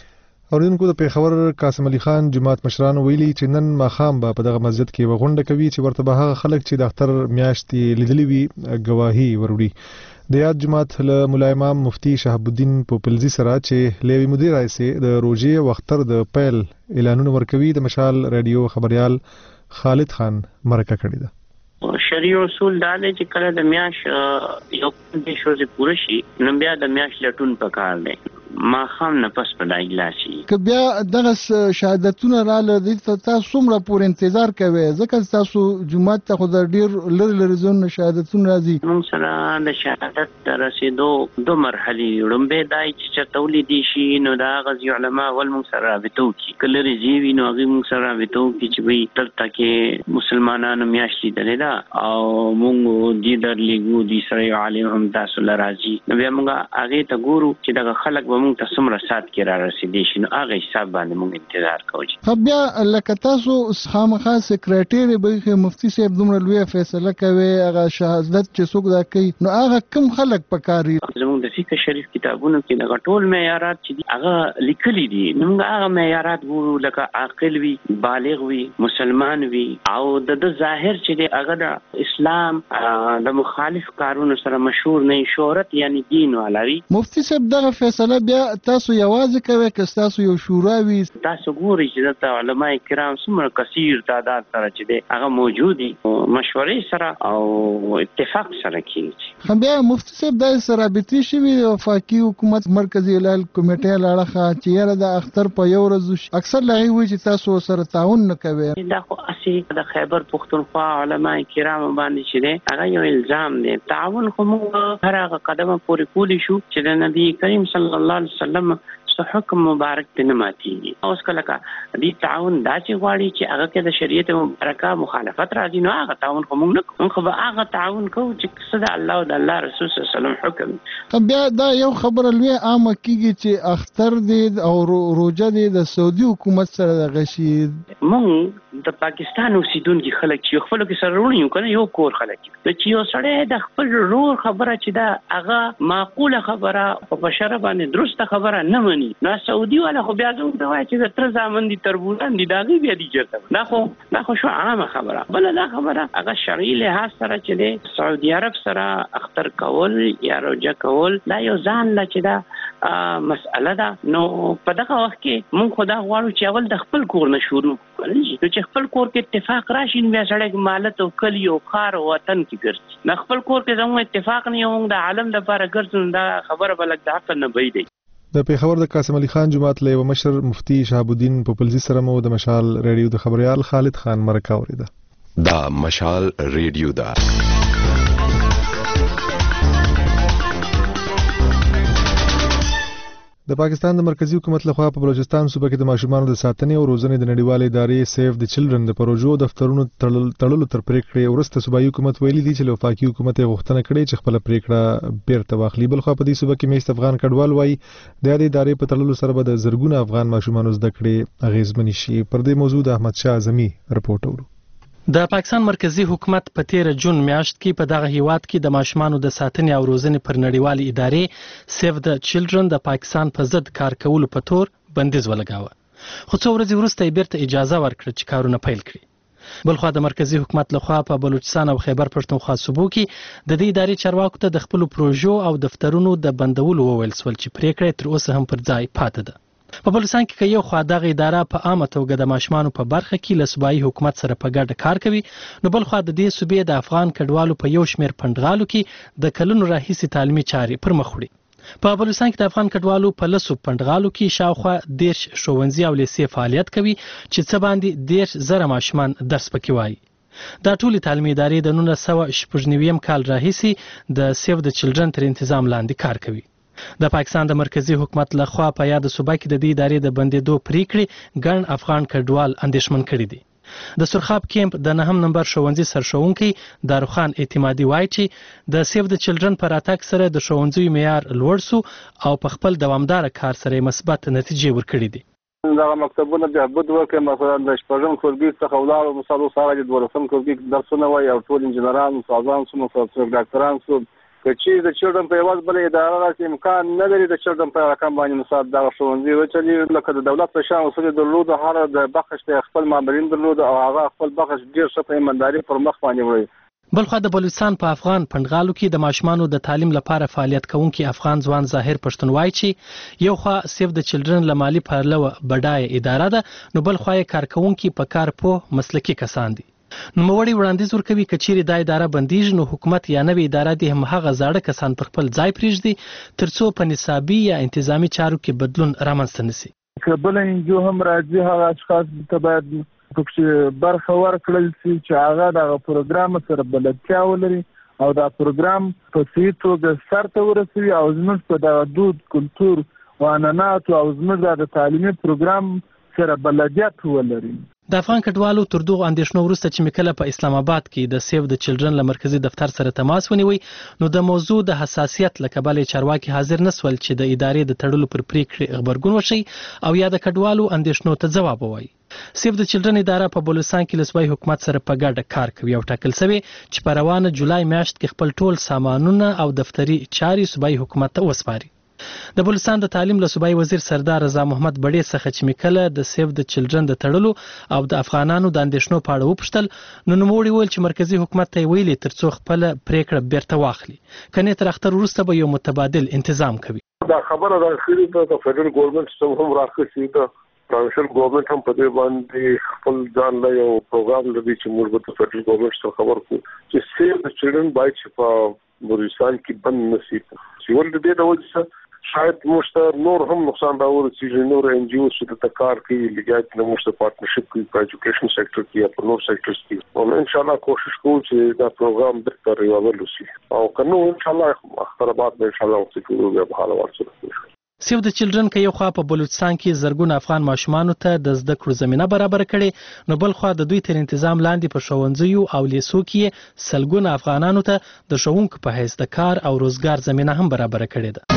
اوریدونکو د پیښور قاسم علي خان جماعت مشران ویلي چې نن ماښام به په دغه مسجد کې وغونډه کوي چې ورته به هغه خلک چې د اختر میاشتې لیدلې وي ګواهي وروړي. د یاد جماعت له مولا امام مفتی شهاب الدین پوپلزي سره چې لوی مدیر راځي د روزې او اختر د پیل اعلانونه ورکوي د مشال رادیو خبريال خالد خان مرکه کړی ده. شریع اصول دا دی چې کله د میاش یو د شوزې پوره شي نو بیا د میاش لټون پکار دی ما خام نه پس په دای ګلاسي که بیا دغه شهادتونه رااله د تاسو څومره پور انتظار کوي ځکه تاسو جمعه ته خو د ډیر لری لری زون شهادتونه راځي. موږ سره د شهادت تر رسیدو دوه مرحلې لومبه دای چې تولید شي نو دا غزي علما ول موږ سره رابطو کی کله ریزي نو هغه موږ سره رابطو کی چې وي تل تکه مسلمانانو میاشتې درېدا او موږ دې درلګو دي سره عالم هم تاسو لراځي نو بیا موږ هغه ته ګورو چې دا خلک موږ ته څومره سات کې را رسیدي شي نو هغه حساب باندې موږ انتظار کوو. خو بیا لکه تاسو خامخا سکریټری به مفتی صاحب دومره لوی فیصله کوي هغه شهادت چې څوک دا کوي نو هغه کم خلک پکاري. زموږ د فقه شریف کتابونو کې دا ټول معیارات چې هغه لیکلي دي نو هغه معیارات وو لکه عاقل وي بالغ وي مسلمان وي او د ظاهر چې دی هغه د اسلام د مخالف کارونو سره مشهور نه شهرت یعنی دین والا وي. مفتی صاحب دغه فیصله بیا تاسو یوازې کوي که تاسو یو شورا وي تاسو ګورئ چې د علماء کرام څومره کثیر تعداد سره چې دی هغه موجود دي مشورې سره او اتفاق سره کیږي. خو بیا مفتی صاحب د رابطې شوي وفاقي حکومت مرکزی اعلان کمیټې لاړه چې یاره د اختر په یو ورځ اکثر لغوي وي چې تاسو سره تعاون نه کوي. دا خو اسی د خیبر پختونخوا علماء کرام باندې چې دی هغه یو الزام دی تعاون خو موږ هر هغه قدمه پورې کولی شو چې د نبی کریم صلی الله علیه وسلم سو حکم مبارک ته ماتيږي. اوس کله کا دې تعاون دا چې غواړي چې هغه کې د شریعت مبارکه مخالفت راځي نو هغه تعاون کوم نه کوم خو هغه تعاون کوو چې صدا الله او د الله رسول صلی الله علیه وسلم حکم. طب بیا دا یو خبره لوی عامه کیږي چې اختر دې او روزه دې د سعودي حکومت سره د غشي مونږ د پاکستان اوسیدونکو خلک چې خپل کې سره ورونی کنه یو کور خلک چې یو سړی د خپل رور خبره چې دا هغه معقوله خبره او بشره باندې درسته خبره نه مني نو سعودي والا خو بیا زموږ د وای چې تر ځامن دي تربولان دي دا بیا دي چرته دا خو دا خو شو عامه خبره بل دا خبره هغه شرعي لحاظ سره چې د سعودي عرب سره اختر کول یا روزه کول دا یو ځان لا چې دا مسأله ده نو په دغه وخت کې مونږ خدا غواړو چې اول د خپل کور نه شروع کړو چې خپل کور کې اتفاق راشي بیا سړی مالت او کلی او کار او وطن کې ګرځي نه خپل کور کې زموږ اتفاق نه یو د عالم د لپاره ګرځون دا خبره بلک د حق نه بيدي. د پیښور د قاسم علي خان جماعت له مشر مفتی شهاب الدین پوپلزي سره مو د مشال رادیو د خبريال خالد خان مرکه اوریده. دا مشال رادیو دا د پاکستان د مرکزی حکومت لخوا په بلوچستان صوبه کې د ماشومانو د ساتنې او روزنې د نړیوالې ادارې سیف د چلډرن د پروژو دفترونو تړلو تر پریکړې ورسته صوبایي حکومت ویلي دی چې له وفاقي حکومت غوښتنه کړې چې خپل پریکړه بیرته واخلي. بل خو په دې صوبه کې میشت افغان کډوال وایي د دې ادارې په تړلو سره به د زرګونه افغان ماشومانو زده کړې اغیزمن شي. پر دې موضوع د احمد شاه اعظمي رپورټ اورو. د پاکستان مرکزی حکومت په تیر جون میاشت کې په دغه هیواد کې د ماشومانو د ساتنې او روزنې پر نړیوالې ادارې سیف د چلډرن د پاکستان په ضد کار کولو په تور بندیز ولګاوه خو څو ورځې وروسته یې بیرته اجازه ورکړه چې کارونه پیل کړي. بلخوا د مرکزی حکومت لخوا په بلوچستان او خیبر پښتونخوا صوبو کې د دې ادارې چارواکو ته د خپل پروژو او دفترونو د بندولو وویل سول چې پریکړه تر اوسه هم پر ځای پاتې ده. په بلوچستان کې یو خوا دغه اداره په عامه توګه د ماشومانو په برخه کې له صوبایي حکومت سره په ګډه کار کوي نو بل خوا د دې صوبې د افغان کډوالو په یو شمېر پنډغالو کې د کلونو راهیسې تعلیمي چارې پر مخ وړي. په بلوچستان کې د افغان کډوالو په لسو پنډغالو کې شاوخوا دیرش ښوونځي او لیسې فعالیت کوي چې څه باندې دیرش زره ماشومان درس پکې وایي. دا ټولې تعلیمي ادارې د نولس سوه شپږ نوي کال راهیسې د سیف د چلډرن تر انتظام لاندې کار کوي. د پاکستان د مرکزی حکومت لخوا په یاد صوبه کې د دې ادارې د بندیدو پریکړې ګڼ افغان کډوال اندېښمن کړي دي. د سرخاب کیمپ د نهم نمبر ښوونځي سرښوونکی داروخان اعتمادي وایي چې د سیف د چلډرن په راتګ سره د ښوونځیو معیار لوړ سو او په خپل دوامداره کار سره مثبت نتیجې ورکړي دي. دغه مکتبونه بهبود وکړي مثلا د شپږم ټولګي څخه ولاړو مثالو سره د دولسم ټولګي درسونه وایي او ټول انجنیران استادان سو ډاکټران سو که چې د چلډرن په یوازې بل اداره راځي امکان نه لري د چلډرن په رقم باندې مثال دغه ښوونځي وچلي لکه د دولت په شان اصول درلود هر د بخښ د خپل مامورین درلود او هغه خپل بخښ ډیر ښه په ایمانداري پر مخ باندې وړي. بلخوا د بلوچستان په افغان پندغالو کې د ماشومانو د تعلیم لپاره فعالیت کوونکي افغان ځوان ظاهر پښتون وایي چې یو خوا سیف د چلډرن له مالي پلوه بډایه اداره ده نو بل خوا یې کارکوونکي په کار پوه مسلکي کسان دي. نوموړي وړاندیز ورکوي که چیرې دا اداره بندیږي نو حکومت یا نوې اداره دې همهغه زاړه کسان پر خپل ځای پرېږدي ترڅو په نصابي یا انتظامي چارو کې بدلون رامنځته نشي. که بله انجو هم راځي هغه اشخاص ته باید پکې برخه ورکړل شي چې هغه دغه پروګرام سره بلدتیا ولري او دا پروګرام په صحیح توګه سرته ورسوي او زموږ په دغه دود کلتور او عنعناتو او زموږ د تعلیمي پروګرام سره بلدیت ولري. د افغان کډوالو تر دغو اندېښنو وروسته چې مې کله په اسلام آباد کې د سیف د چلډرن له مرکزي دفتر سره تماس ونیوی نو د موضوع د حساسیت له کبله چارواکي حاضر نسول چې د ادارې د تړلو پر پریکړې خبرګون وشي او یا د کډوالو اندېښنو ته ځواب ووایي. سیف د چلډرن اداره په بلوچستان کې له صوبایي حکومت سره په ګډه کار کوي او ټاکل شوی چې په روانه جولای میاشت کې خپل ټول سامانونه او دفتري چارې صوبایي حکومت ته وسپاري. د بلوچستان د تعلیم له صوبایي وزیر سردار رضا محمد بډې څخه چې مې کله د سیف د چلډرن د تړلو او د افغانانو د اندېښنو په اړه وپوښتل نو نوموړي وویل چې مرکزي حکومت ته یې ویلي ترڅو خپله پریکړه بیرته واخلي کنې تر اختر وروسته به یو متبادل انتظام کوي. دا خبره راخلي ته د فدرال ګورنمنت څخه هم راخلي ته پروینشل ګورنمنت هم په دې باندې خپل ځان له یو پروګرام لري چې موږ به د فدرال ګورنمنت سره خبر کوو چې سیف د چلډرن باید چې په بلوچستان کې بند نشي. چې ول دې د وجه شاید موږ نور هم نقصان راوړي چې نور ان جی او چې د کار کوي لګیات نو موږ پارتنرشپ کوي په ایجوکیشن سېکټر کې یا په نور سېکټرز کې او ان شاء الله کوشش کوو چې دا پروګرام د تر یو ولوسي او کنو ان شاء الله خبرات به ان شاء الله وڅکو به حاله ورسره. سیف د چلډرن که یو خوا په بلوچستان کې زرګونه افغان ماشومانو ته د زده کړو زمینه برابر کړي نو بل خوا د دوی تر انتظام لاندې په ښوونځیو او لیسو کې سلګونه افغانانو ته د ښوونکو په حیث د کار او روزګار زمینه هم برابر کړې ده.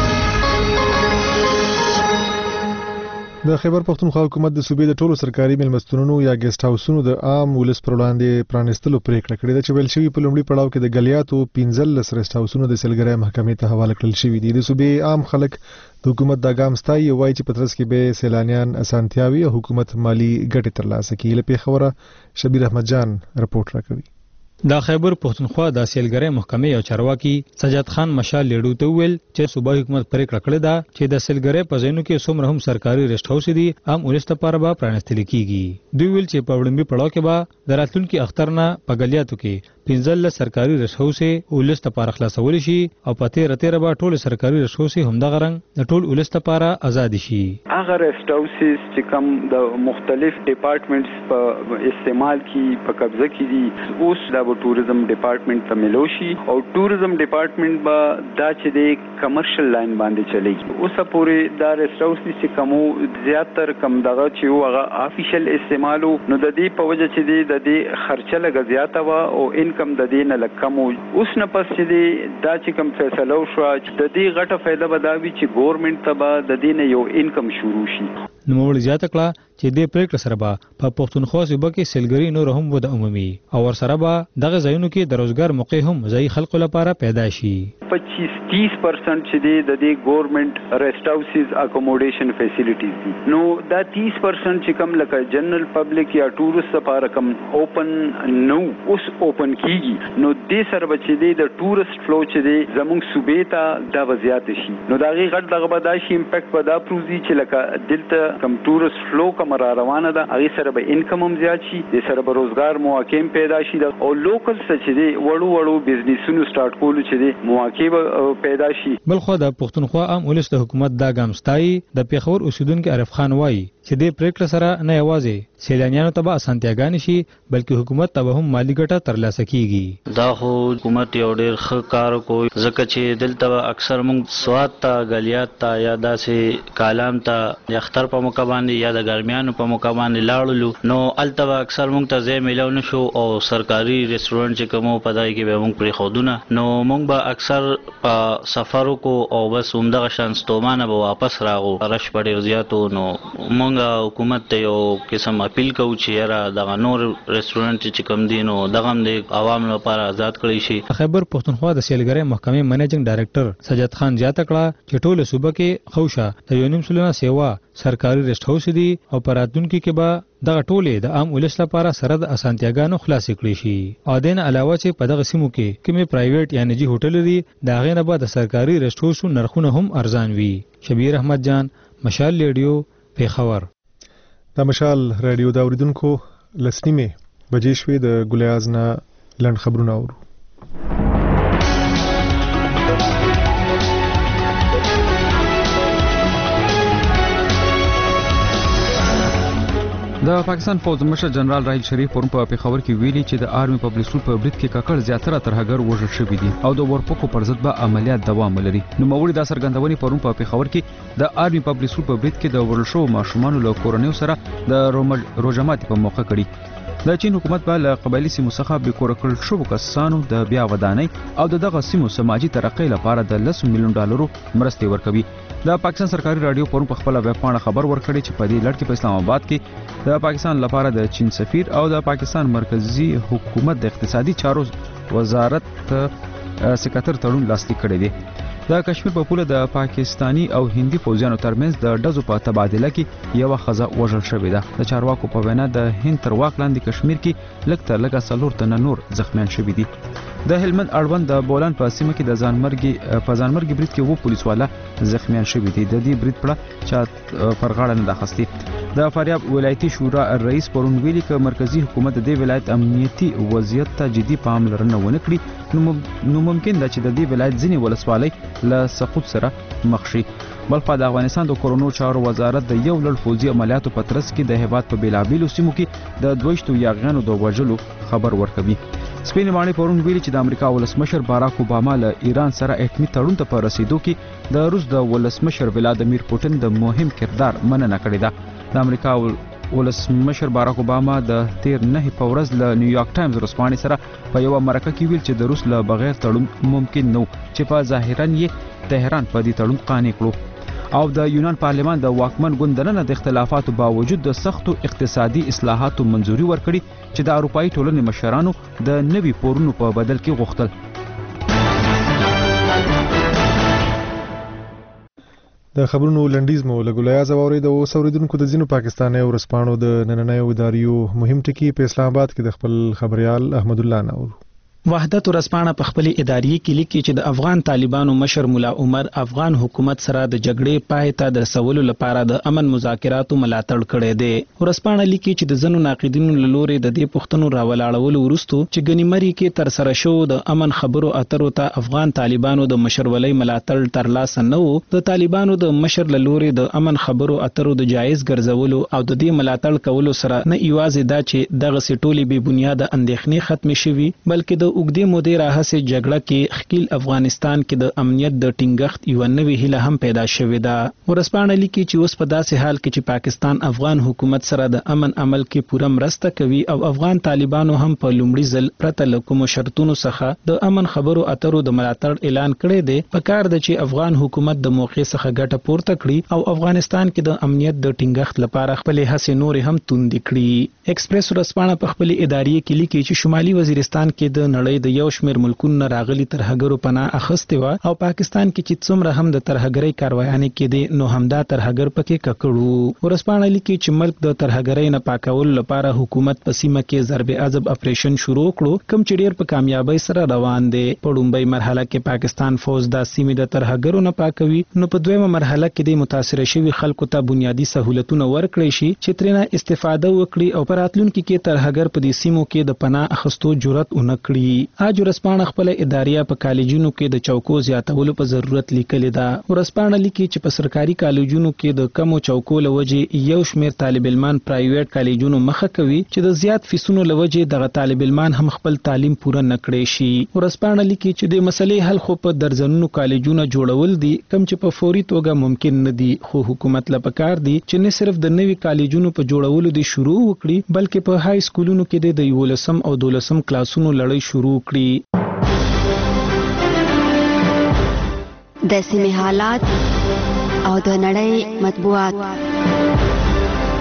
د خیبر پښتونخوا حکومت د صوبې د ټولو سرکاري مېلمستونونو یا ګیسټ هاوسونو د عام ولس پر وړاندې پرانیستلو پریکړه کړې ده چې ویل شوي په لومړي پړاو کې د ګلیاتو پنځلس ریسټ هاوسونو د سیلګرۍ محکمې ته حواله کړل شوي دي. د صوبې عام خلک د حکومت دا ګام ستایي او وایي چې په ترڅ کې به سیلانیان اسانتیاوي او حکومت مالی ګټې ترلاسه کړي. له پېښوره شبیر احمد جان رپورټ راکوي. د خیبر پښتونخوا د سیلګرۍ محکمې او چارواکي سجاد خان مشال لیډو ته ویل چې صوبایي حکومت پریکړه کړې ده چې د سیلګرۍ په ځایونو کې څومره هم سرکاري ریسټ هاوس دي عام ولس لپاره به پرانیستل کیږي. دوی ویل چې په وړاندې پړاو کې به د راتلونکي اختر نه په ګلیاتو کې پنځلس سرکاري ریسټ هاوس ولس لپاره خلاصول شي او په تیر تیر به ټول سرکاري ریسټ هاوس همدغه رنګ د ټول ولس لپاره آزاد شي. هغه ریسټ هاوس چې کوم د مختلف ډپارټمنټس په استعمال کې په قبضه کې دي اوس د ټوریزم ډپارټمنټ ته ملو شي او ټوریزم ډپارټمنټ به دا چې د کمرشل لاین باندې چلیږي. اوس پورې دا ریسټ هاوس چې کومو زیاتر کم دغه چې هغه افیشل استعمالو نو د دې په وجه چې د دې خرچه لګ زیاته و او انکم د دې نه لکم اوس نه پس چې دا چې کوم فیصله وشو چې د دې غټه فائدہ بداوي چې ګورنمنت ته به د دې نه یو انکم شروع شي. نوموړي زیاته کړه چې د پریکړه سره به په پښتونخوا صوبه کې سیلګري نور هم وده عمومي او ورسره به دغه ځایونو کې د روزګار موقع هم ځای خلکو لپاره پیدا شي. پچیس تیس پرسنٹ چې د دې ګورنمنت ریسټ هاوسز اکوموډیشن فیسیلیټیز دي نو دا تیس پرسنٹ چې کم لکه جنرال پبلک یا ټورست لپاره کم اوپن نو اوس اوپن کیږي نو دې سره چې د ټورست فلو چې دی زموږ صوبې ته دا وضعیت شي نو دا غي غټ دغه بداشي امپیکټ پیدا پروزي چې لکه دلته کم ټورست فلو کم را روانه ده هغه سره به انکم هم زیات شي د سره به روزګار مواقع پیدا شي او لوکل څه چې دی وړو وړو بزنسونو سٹارټ کول چې دی مواقع پیدا شي. بلخو د پښتونخوا عام ولس د حکومت دا ګام ستایي. د پیښور اوسیدونکو عارف خان وایي چې د پریکړه سره نه یوازې سیلانیانو ته به اسانتیاګانې شي بلکې حکومت ته هم مالی ګټه ترلاسه کیږي. دا خو حکومت یو ډېر ښه کار کوي ځکه چې دلته اکثر موږ سواد ته غلیات ته یا داسې کالام ته یا اختر په موقع باندې یا د ګرمیانو په موقع باندې لاړلو نو الته اکثر موږ ته ځای میلاو نشو او سرکاري ریسټورانټ چې کومو پدای کې به موږ پرې خودونه نو موږ به اکثر په سفرو کو او بس همدغه شان ستومانه به واپس راغو رش په ډېر زیاتو نو موږ منګه حکومت ته یو قسم اپیل کوو چې را د نور ریسټورانټ چې کم دینو دغه د عوام لپاره آزاد کړی شي. خیبر پښتونخوا د سیلګرۍ محکمې منیجنګ ډایریکټر سجاد خان زیاته کړه چې ټول صوبه کې خوشا د یو نیم سلنه سیوا سرکاري ریسټ هاوس دي او پراتونکو کې به دغه ټولې د عام ولس لپاره سره د اسانتیاګانو خلاصې کړي شي. او دین علاوه چې په دغه سیمو کې کومې پرایویټ یا نجی هوټل دي دا غي نه به د سرکاري ریسټ هاوس نرخونه هم ارزان وي. شبیر احمد جان، مشال ریډیو، پیښور. د مشال ریډیو دا اوریدونکو لسنیمه بجې شوې د ګلیاز نه لند خبرونه اورو. د پاکستان فوج مشر جنرال راحیل شریف پرون په پیښور کې ویلي چې د آرمي پبلک سکول په برید کې کاکړ زیاتره ترهګر وژل شوي دي او د ورپکو پر ضد به عملیات دوام لري. نوموړي دا څرګندونې پرون په پیښور کې د آرمي پبلک سکول په برید کې د وژل شوو ماشومانو له کورنیو سره د روژه ماتي په موقع کړي. د چین حکومت به له قبایلي سیمو څخه بې کوره کړل شوو کسانو د بیا ودانۍ او د دغه سیمو سماجي ترقۍ لپاره د لس میلیون ډالرو مرستې ورکوي. د پاکستان سرکاري رادیو پرون په خپل ویب پاڼه خبر ورکړی چې په دې لړ کې په اسلام آباد کې د پاکستان لپاره د چین سفیر او د پاکستان مرکزی حکومت د اقتصادي چارو وزارت سکرټر تړون لاسلیک کړی دی. د کشمیر په پوله د پاکستانی او هندي فوجیانو ترمنځ د ډزو په تبادله کې یو خزه وژل شوې ده. د چارواکو په وینا د هند تر واک لاندې کشمیر کې لږ تر لږه څلور تنه نور زخمیان شوي دي. د هلمند اړوند د بولان په سیمه کې د ځانمرګي په ځانمرګي برید کې وو پولیس والا زخمیان شوي دي. د دې برید پړه چا پر غاړه نه اخیستي. د فاریاب ولایتي شورا رئیس پرون ویلي چې مرکزی حکومت د دې ولایت امنیتي وضعیت ته جدي پاملرنه ونه کړي نو ممکن ده چې د دې ولایت ځینې ولسوالۍ له سقوط سره مخ شي. بلخو د افغانستان د کورونو چارو وزارت د یو لړ پوځي عملیاتو په ترڅ کې د هیواد په بیلابیلو سیمو کې د دویشتو یاغیانو د وژلو خبر ورکوي. سپین ماڼۍ پرون ویلي چې د امریکا ولسمشر باراک اوباما له ایران سره اټومي تړون ته په رسیدو کې د روس د ولسمشر ولادیمیر پوتین د مهم کردار مننه کړې ده. د امریکا ولسمشر باراک اوباما د تیر نه په ورځ له نیویارک ټایمز ورځپاڼې سره په یو مرکه کې ویل چې د روس له بغیر تړون ممکن نه چې په ظاهرا یې تهران په دې تړون قانع کړو. او د یونان پارلمان د واکمن ګوند دننه د اختلافاتو باوجود د سختو اقتصادي اصلاحاتو منځوري ورکړي چې د اروپایي ټولنې مشرانو د نوي پورونو په بدل کې غوښتل. د خبرونو لنډیز مو له ګلیاز واورید او اوریدونکو د ځینو پاکستاني ورسپانو د نننیو اداریو مهم ټکي په اسلام آباد کې د خپل خبريال احمد الله نور. وحدت ورسپانه په خپل اداري کې لیکي چې د افغان طالبانو مشر مولا عمر افغان حکومت سره د جګړې پای ته د رسولو لپاره د امن مذاکراتو ملاتړ کړی دی. ورسپانه لیکي چې د زنو ناقدینو له لوري د دې پښتنو راولاړولو وروسته چې ګنیمري کې تر سره شو د امن خبرو اترو ته افغان طالبانو د مشرولۍ ملاتړ ترلاسه نه وو. د طالبانو د مشر له لوري د امن خبرو اترو د جایز ګرځولو او د دې ملاتړ کولو سره نه ایوازې دا چې دغه سټولي به بنیاد اندېښنې ختم شوي بلکې د اوګدې مودې راهیسې جګړه کې خپل افغانستان کې د امنیت د ټینګښت یو نوې هیله هم پیدا شوې ده. ورسپانه لیکي چې اوس په داسې حال کې چې پاکستان افغان حکومت سره د امن عمل کې پوره مرسته کوي او افغان طالبانو هم په لومړي ځل پرته له کومو شرطونو څخه د امن خبرو اترو د ملاتړ اعلان کړی دی. په کار ده چې افغان حکومت د موقع څخه ګټه پورته کړي او افغانستان کې د امنیت د ټینګښت لپاره خپل هڅې نورې هم توندې کړي. ایکسپریس ورسپانه په خپل اداري کې لیکي چې شمالي وزیرستان کې د نړۍ د یو شمېر ملکونو راغلي ترهګرو پناه اخیستې وه او پاکستان کې چې څومره هم د ترهګرۍ کاروایانې کېدې نو همدا ترهګر پکې ککړو. ورسپانه لیکي چې ملک د ترهګرۍ نه پاکولو لپاره حکومت په سیمه کې ضرب عضب اپریشن شروع کړو کوم چې ډېر په کامیابۍ سره روان دی. په لومړۍ مرحله کې پاکستان فوج د سیمې د ترهګرو نه پاکوي نو په دویمه مرحله کې د متاثر شوي خلکو ته بنیادی سہولتونه ورکړي شي چې ترېنه استفاده وکړي او په راتلونکي کې ترهګر په دې سیمو کې د پناه اخیستو جرأت ونه کړي. اج ورسپانه خپل اداریه په کالجونو کې د چوکو زیاتولو په ضرورت لیکلې ده. ورسپانه لیکي چې په سرکاري کالجونو کې د کمو چوکو لوجې یو شمېر طالب علمان پرایویټ کالجونو مخه کوي چې د زیات فیسونو لوجې دغه طالب علمان هم خپل تعلیم پوره نه کړی شي. ورسپانه لیکي چې د مسلې حل خو په درجنونو کالجونو جوړول دي کم چې په فوري توګه ممکن نه دي خو حکومت له پکار دي چې نه صرف د نوي کالجونو په جوړولو دي شروع وکړي بلکې په های سکولونو کې د یولسم او دولسم کلاسونو لړۍ شروع کړي. د سیمې حالات او د نړۍ مطبوعات.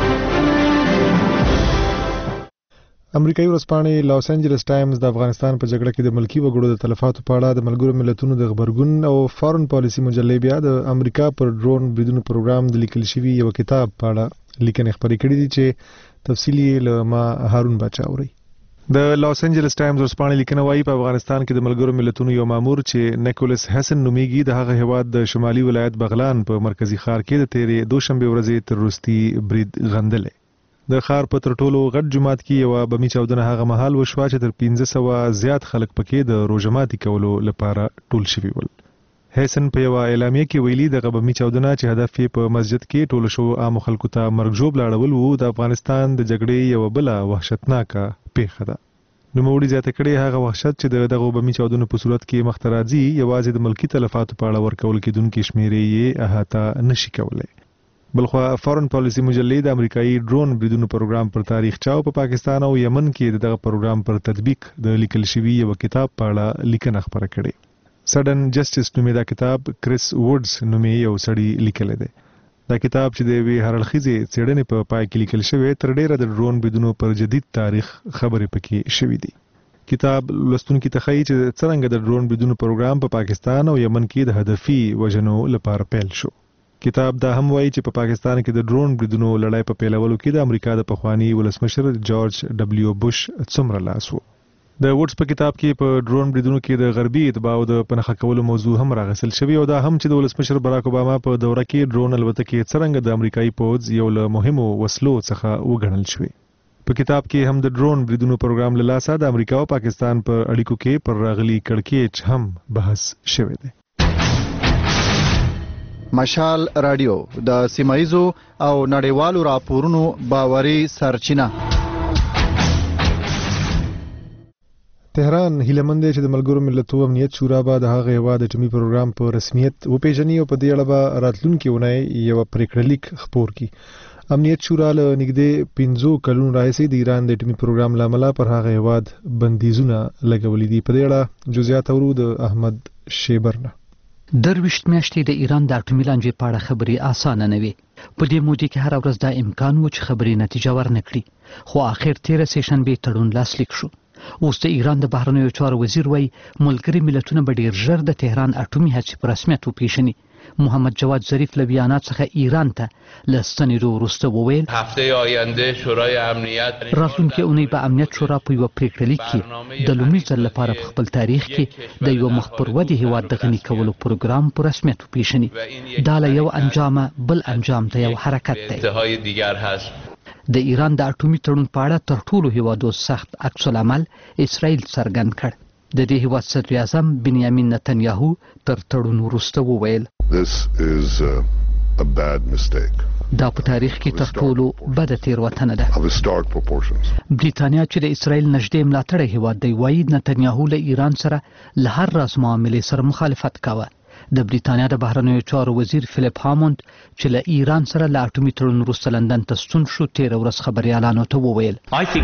امریکایي ورځپاڼې لاس انجلس ټایمز د افغانستان په جګړه کې د ملکی وګړو د تلفاتو په اړه د ملګرو ملتونو د خبرګون او فارن پالیسی مجلې بیا د امریکا پر ډرون بریدونو پروګرام د لیکل شوی یو کتاب په اړه لیکنې خبرې کړې دي چې تفصیلی له ما هارون بچا اوري. د لاس انجلس ټایمز ورځپاڼې لیکنه وايي په افغانستان کې د ملګرو ملتونو یو مامور چې نیکولس هسن نومیږي د هغه هیواد د شمالي ولایت بغلان په مرکزی ښار کې د تیرې دوشنبه ورځې تروریستي برید غندلې. د ښار په تر ټولو غټ جماعت کې یو بمي چاودنه هغه مهال وشوه چې تر پنځه سوه زیات خلک پکې د روژماتي کولو لپاره ټول شوي ول. هیسن په یو اعلامیه کې ویلي د بمي چاودنه چې هدف یې په مسجد کې ټول شو عام خلکو ته مرګ ژوبله اړول وو د افغانستان د جګړې یو بل وحشتناکه پیښه ده. نوموړي زیاته کړې هغه وحشت چې دغه بمي چاودنو په صورت کې مخته راځي یوازې د ملکی تلفاتو په اړه ورکول کېدونکې شمیرې یې احاطه نشي کولی. بلخوا فارن پالیسی مجلې د امریکایي ډرون بریدونو پروګرام پر تاریخچه او په پاکستان او یمن کې دغه پروګرام پر تطبیق د لیکل شوی یو کتاب په اړه لیکنه خبره کړې. سډن جسټس نومې دا کتاب کریس وډز نومې یو سړی لیکلی دی. دا کتاب چې د یوې هرړخیزې څېړنې په پای کې لیکل شوی تر ډیره د ډرون بریدونو پر جدید تاریخ خبرې پکې شوي دي. کتاب لوستونکي ته ښیي چې څرنګه د ډرون بریدونو پروګرام په پاکستان او یمن کې د هدفي وژنو لپاره پیل شو. کتاب دا هم وایي چې په پاکستان کې د ډرون بریدونو لړۍ په پیلولو کې د امریکا د پخوانی ولسمشر جارج ډبلیو بوش څومره لاس و. د وډز په کتاب کې په ډرون بریدونو کې د غربي اتباعو د پنهخه کولو موضوع هم راغسل شوی او دا هم چې د ولسمشر براک اوباما په دوره کې ډرون الوتکې څرنګه د امریکایي پوځ یو له مهمو وسلو څخه وګڼل شوی. په کتاب کې هم د ډرون بریدونو پروګرام له لاسه د امریکا او پاکستان پر اړیکو کې پر راغلي کړکېچ هم بحث شوی دی. مشال رادیو د سیمایزو او نړیوالو راپورونو باوري سرچینه. تهران هیلمند چې د ملګرو ملتونو امنیت شورا به د هغه هیواد اټومي پروګرام په رسمیت وپیژني او په دې اړه به راتلونکي اونۍ یو پریکړه لیک خپور کړي. امنیت شورا له نږدې پنځو کلونو راهیسې د ایران د اټومي پروګرام له امله پر هغه هیواد بندیزونه لګولي دي. په دې اړه جزئیات اورو د احمد شیبرنه. درویشت میاشتې د ایران د اټومي لانجې په اړه خبرې اسانه نه وي. په دې موده کې هر ورځ دا امکان و چې خبرې نتیجه ورنکړي خو اخر تیره سه شنبه تړون لاسلیک شو. اوس د ایران د بهرنیو چارو وزیر وایي ملګري ملتونه به ډیر ژر د تهران اټومي هڅې په رسمیت وپیژني. محمد جواد ظریف له بیانات څخه ایران ته له ستنېدو وروسته وویل هفته آینده شورای امنیت راتلونکي اونۍ په امنیت شورا په یوه پریکړه لیک کې د لومړي ځل لپاره په خپل تاریخ کې د یو مخ پر ودې هیواد د غني کولو پروګرام په رسمیت وپیژني. دا له یو انجامه بل انجام ته یو حرکت دی. د ایران د اټومي تړون په اړه تر ټولو هیوادو سخت عکس العمل اسرائیل څرګند کړ. د دې هیواد صدر اعظم بنیامین نتنیاهو تر تړون وروسته وویل This is a, a bad mistake. دا په تاریخ کې تر ټولو بده تېروتنه ده. Of historic proportions. بریتانیا چې د اسرائیل نږدې ملاتړی هیواد دی وایي نتنیاهو له ایران سره له هر راز معاملې سره مخالفت کاوه. د بریتانیا د بهرنیو چارو وزیر فلیپ هاموند چې له ایران سره له اټومي تړون وروسته لندن ته ستون شو تېره ورځ خبریالانو ته وویل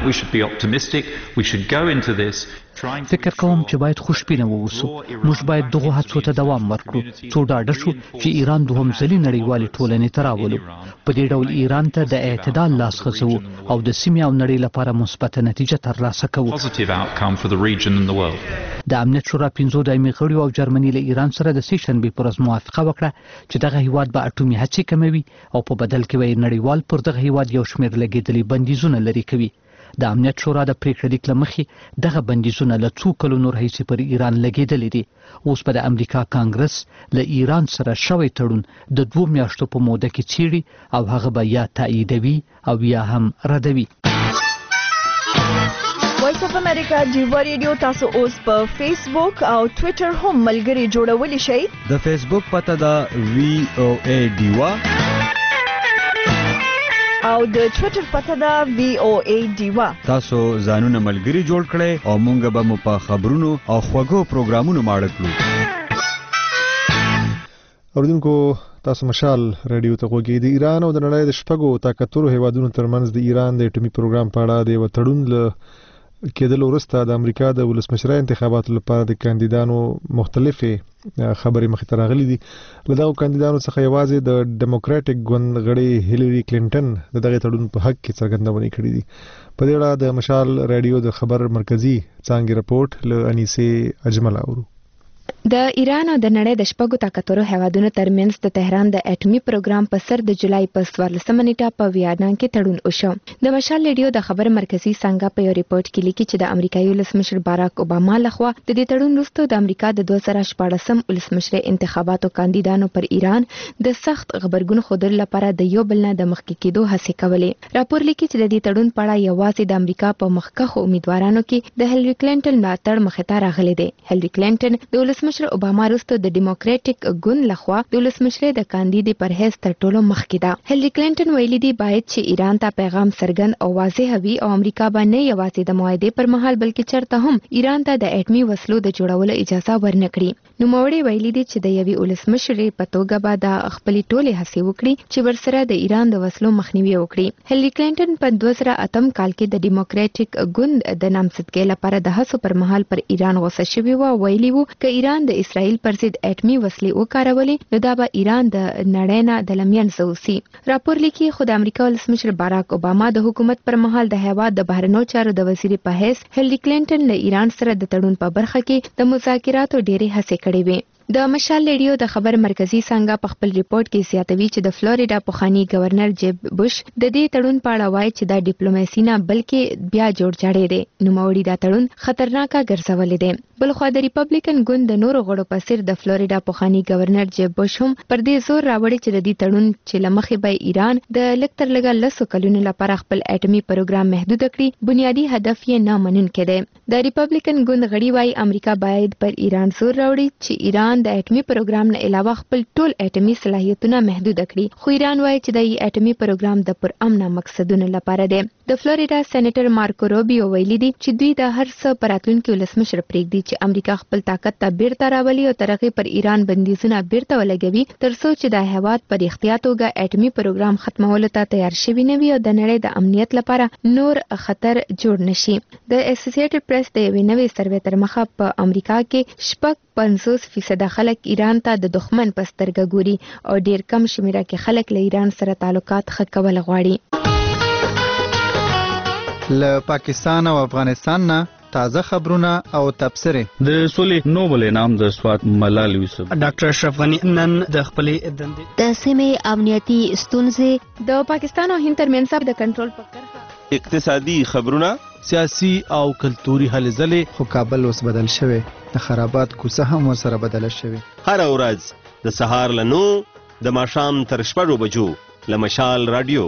فکر کوم چې باید خوشبینه واوسو. موږ باید دغو هڅو ته دوام ورکړو څو ډاډه شو چې ایران دوهم ځلي نړیوالې ټولنې ته راولو. په دې ډول ایران ته د اعتدال لاس غځوو او د سیمې او نړۍ لپاره مثبته نتیجه ترلاسه کوو. د امنیت شورا پنځو دایمي غړیو او جرمني له ایران سره د سه شنبې په ورځ موافقه وکړه چې دغه هیواد به اټومي هڅې کموي او په بدل کې به نړیوال پر دغه هیواد یو شمېر لګېدلي بندیزونه لرې کوي. د امنیت شورا د پریکړې لیک له مخې دغه بندیزونه له څو کلونو راهیسې پر ایران لګېدلي دي. اوس به د امریکا کانګرس له ایران سره شوی تړون د دوو میاشتو په موده کې څیړي او هغه به یا تاییدوي او یا هم ردوي. وایس اف امریکا ډیوا ریډیو تاسو اوس په فیسبوک او ټوئیټر هم ملګري جوړولی شئ. د فیسبوک پته ده وی او ای ډیوا او د ټوئیټر پته ده وی او ای ډیوا. تاسو ځانونه ملګري جوړ کړئ او مونږ به مو په خبرونو او خوږو پروګرامونو ماړه کړو. اوردونکو تاسو مشال رادیو ته غوږی. د ایران او د نړۍ د شپږو طاقتورو هیوادونو ترمنځ د ایران د اټومي پروګرام په اړه د یو تړون له کېدل وروسته د امریکا د ولسمشرۍ انتخاباتو لپاره د کاندیدانو مختلفې خبرې مخې ته راغلي دي. له دغو کاندیدانو څخه یوازې د ډیموکراټک ګوند غړي هیلری کلینټن د دغه تړون په حق کې څرګندونې کړې دي. په دې اړه د مشال رادیو د خبر مرکزی څانګې رپورټ له انیسه اجمل اورو. د ایران او د نړۍ د شپږو طاقتورو هیوادونو ترمنځ د تهران د اټومي پروګرام په سر د جولای په څوارلسمه نیټه په ویانا کې تړون وشو. د مشال رادیو د خبر مرکزی څنګه په یو ریپورت کې لیکي چې د امریکایي ولسمشر باراک اوباما لخوا د دې تړون وروسته د امریکا د دوه زره شپاړسم ولسمشرۍ انتخاباتو کاندیدانو پر ایران د سخت خبرګون ښودلو لپاره د یو بل نه د مخکې کېدو هڅې کولې. راپور لیکي چې د دې تړون په اړه یوازې د امریکا په مخکښو امیدوارانو کې د هیلری کلینټن ملاتړ مخې ته راغلی دی. هیلری کلینټن د ولسمشر اوباما وروسته د ډیموکراټک ګوند لخوا د ولسمشرۍ د کاندید پر حیث تر ټولو مخکې ده. هیلری کلینټن ویلي دی باید چې ایران ته پیغام څرګند او واضح وي او امریکا باندې یوازې د معاهدې پر مهال بلکې چرته هم ایران ته د اټومي وسلو د جوړولو اجازه ورنکړي. نوموړي ویلي دی چې د یوې ولسمشرۍ په توګه به د خپلې ټولې هڅې وکړي چې ورسره د ایران د وسلو مخنیوي وکړي. هیلری کلینټن په دوه زره اتم کال کې د ډیموکراټک ګوند د نامزدګۍ لپاره د هڅو پر مهال پر ایران غوسه شوی و. ویلي وو چې ایران د اسرائیل پر ضد اټومي وسلې وکارولې نو دا به ایران د نړۍ نه د لمینځه وسی. راپور لیکي خو د امریکا ولسمشر باراک اوباما د حکومت پر مهال د هیواد د بهرنیو چارو د وزیر په حیث هیلری کلینټن له ایران سره د تړون په برخه کې د مذاکراتو ډېرې هڅې کړې وې. د مشال رادیو د خبر مرکزی څنګه په خپل ریپورت کې زیاتوي چې د فلوریډا پخوانی گورنر جیب بوش د دې تړون په اړه وایي چې دا ډیپلوماسي نه بلکې بیا جوړ جاړی دی. نوموړي دا تړون خطرناک ګرځولې دی. بلخو د ریپبلیکن ګوند د نورو غړو په څیر د فلوریډا پخوانی گورنر جیب بوش هم پر دې زور راوړي چې د دې تړون چې لمخې به ایران د لږ تر لږه لسو کلونو لپاره خپل اټومي پروګرام محدود کړي بنیادی هدف یې نه منونکی دی. د ریپبلیکن ګوند غړي وايي امریکا باید پر ایران زور راوړي چې ایران د اټومي پروګرام نه علاوه خپل ټول اټومي صلاحیتونه محدود کړي. خو ایران وايي چې د اټومي پروګرام د پرامن مقصدونو لپاره دی. د فلوریډا سېنیټر مارکو روبیو ویلي دی چې دوی د هر څه پراتلونکي ولسمشر پرېږدي چې امریکا خپل طاقت ته بیرته راولي او تر هغې پر ایران بندیزونه بیرته ولګوي تر څو چې د هیواد پر اختیار توګه اټومي پروګرام ختمولو ته تیار شوي نه وي او د نړۍ د امنیت لپاره نور خطر جوړ نشي. د اسوسییټډ پریس د یوې نوې سروې تر مخه په امریکا کې شپږ پنځوس فیصده خلک ایران ته د دښمن په سترګه ګوري او ډیر کم شمیره کې خلک له ایران سره تعلقات ښه کول غواړي. له پاکستان او افغانستان نه تازه خبرونه او تبصرې. د سولې نوبل انعام د سوات ملال یوسف ډاکټر اشرف غنی نن د خپلې دندې د سیمې امنیتي ستونزې د پاکستان او هند ترمنځ د کنټرول په کرښه اقتصادي خبرونه سیاسي او کلتوري هلې ځلې. خو کابل اوس بدل شوی د خرابات کوڅه هم ورسره بدله شوې. هر ورځ د سهار له نو د ماښام تر شپږو بجو له مشال رادیو.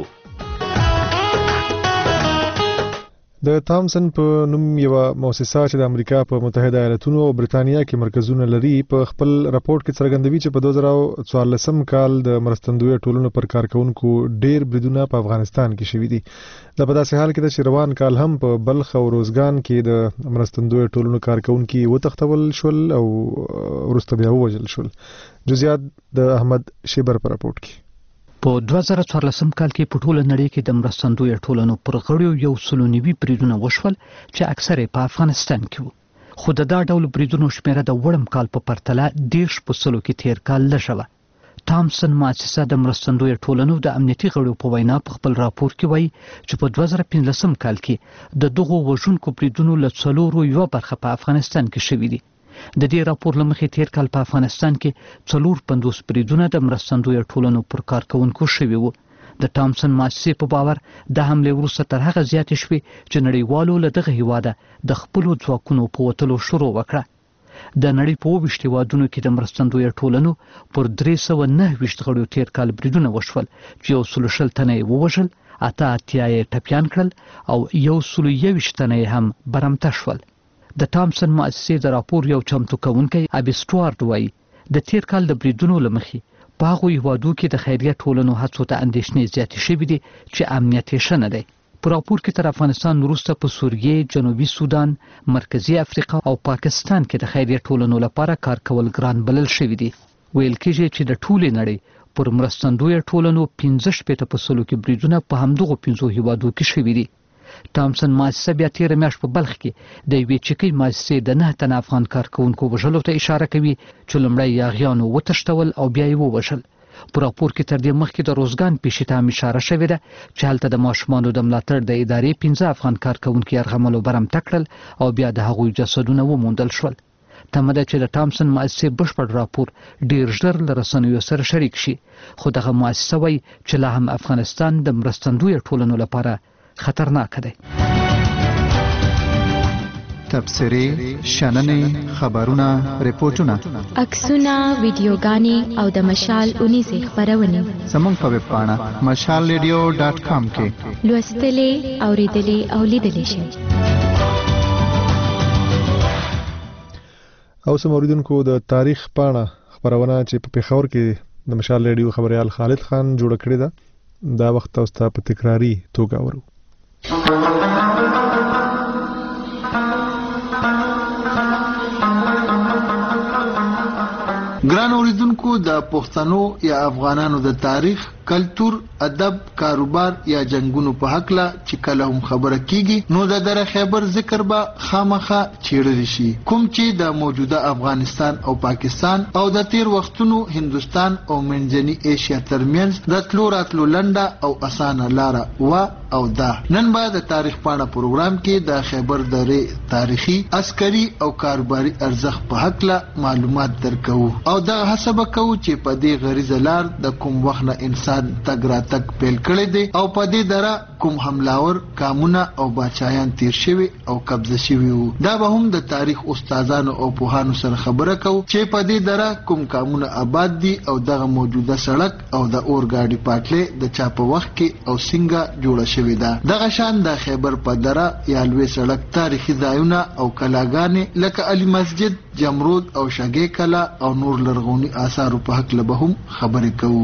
د تامسن په نوم یو مؤسسه چې د امریکا په متحده ایالاتونو او برتانیا کې مرکزونه لري په خپل راپورټ کې څرګندوي چې په دوه زره څوارلسم کال د مرستندوی ټولنو پر کارکونکو ډیر بریدونه په افغانستان کې شوي دي. دا په داسې حال کې ده چې روان کال هم په بلخ او روزګان کې د مرستندوی ټولنو کارکونکي وتښتول شول او وروسته بیا ووژل شول. جزئیات د احمد شیبر په راپورټ کې. په دوه زره څوارلسم کال کې په ټوله نړۍ کې د مرستندوی ټولنو پر غړیو یو سلو نوي بریدونه وشول چې اکثره په افغانستان کې وو. خو د دا ډول بریدونو شمیره د وړم کال په پرتله ډېر په سلو کې تیر کال لږه وه. تامسن مؤسسه د مرستندوی ټولنو د امنیتي غړو په وینا په خپل راپور کې وایي چې په دوه زره پنځلسم کال کې د دغو وژونکو بریدونو له څلورو یوه برخه په افغانستان کې شوي دي. د دې راپور له مخې تیر کال په افغانستان کې څلور پنځوس بریدونه د مرستندوی ټولنو پر کارکونکو شوي وو. د تامسن مؤسسې په باور د حملې وروسته تر هغه زیاتې شوې چې نړیوالو له دغه هیواده د خپلو ځواکونو په وتلو شروع وکړه. د نړۍ په اووه ویشت هیوادونو کې د مرستندوی ټولنو پر درې سوه نهه ویشت غړیو تیر کال بریدونه وشول چې یو سلو شل تنه یې ووژل، اته اتیا یې ټپیان کړل او یو سلو یوویشت تنه یې هم برمته شول. د تامسن مؤسسې د راپور یو چمتو کوونکی ابي سټوارټ وایي د تیر کال د بریدونو له مخې په هغو هیوادو کې د خیریه ټولنو هڅو ته اندېښنې زیاتې شوي دي چې امنیت یې ښه نه دی. په راپور کې تر افغانستان وروسته په سوریې، جنوبي سودان، مرکزي افریقا او پاکستان کې د خیریه ټولنو لپاره کار کول ګران بلل شوي دي. ویل کېږي چې د ټولې نړۍ پر مرستندوی ټولنو پنځه شپېته په سلو کې بریدونه په همدغو پنځو هیوادو کې شوي دي. ټامسن مؤسسه بیا تیر میاشت په بلخ کې د یوې چکۍ مؤسسې د نه تن افغان کارکونکو وژلو ته اشاره کوي چې لومړی یاغیانو وتښتول او بیا یې ووژل. په راپور کې تر دې مخکې د روزګان پیښې ته هم اشاره شوې ده چې هلته د ماشومانو د ملاتړ د ادارې پنځه افغان کارکونکي یرغمل او برمته کړل او بیا د هغوی جسدونه وموندل شول. تمه ده چې د ټامسن مؤسسې بشپړ راپور ډیر ژر له رسنیو سره شریک شي، خو دغه مؤسسه وایي چې لا هم افغانستان د مرستندویه ټولنو لپاره خطرناک دی. تبصرې، شننې، خبرونه، ریپورتونه، عکسونه، ویډیوګانې او د مشال اونیزې خپرونې زموږ په ویب پاڼه مشال ریډیو ډاټ کام کې لوستلې، اوریدلې او لیدلې شئ. او سم اوریدونکو د تاریخ پاڼه خبرونه چې په پیښور کې د مشال ریډیو خبريال خالد خان جوړ کړی ده، دا وخت تاسو په تکراری توګه ورو. ګران اوریدونکو، د پښتنو یا افغانانو د تاریخ، کلتور، ادب، کاروبار یا جنگونو په حق لا چې کله هم خبره کیږي نو د دره خیبر ذکر به خامخا چیرل شي، کوم چې د موجوده افغانستان او پاکستان او د تیر وختونو هندستان او منځنی ایشیا ترمنځ د تلو راتلو لنډه او اسانه لاره و او دا. نن به د تاریخ پاڼه پروګرام کې د خیبر درې تاریخي، عسکري او کاروباري ارزښت په حق لا معلومات درکو او دا حساب کوو چې په دې غریزه لار د کوم وخت نه انسان تګ را تګ پیل کړی دی او په دې دره کوم حملاور قامونه او بادشاهان تیر شوي او قبضه شوي وو. دا به هم د تاریخ استادانو او پوهانو سره خبره کوو چې په دې دره کوم قامونه آباد دي او دغه موجوده سړک او د اورګاډي پټلۍ د چا په وخت کې او څنګه جوړه شوې ده. دغه شان د خیبر په دره یا لوی سړک تاریخي ځایونه او کلاګانې لکه علي مسجد، جمرود او شګې کلا او نور لرغوني آثارو په حق له به هم خبرې کوو.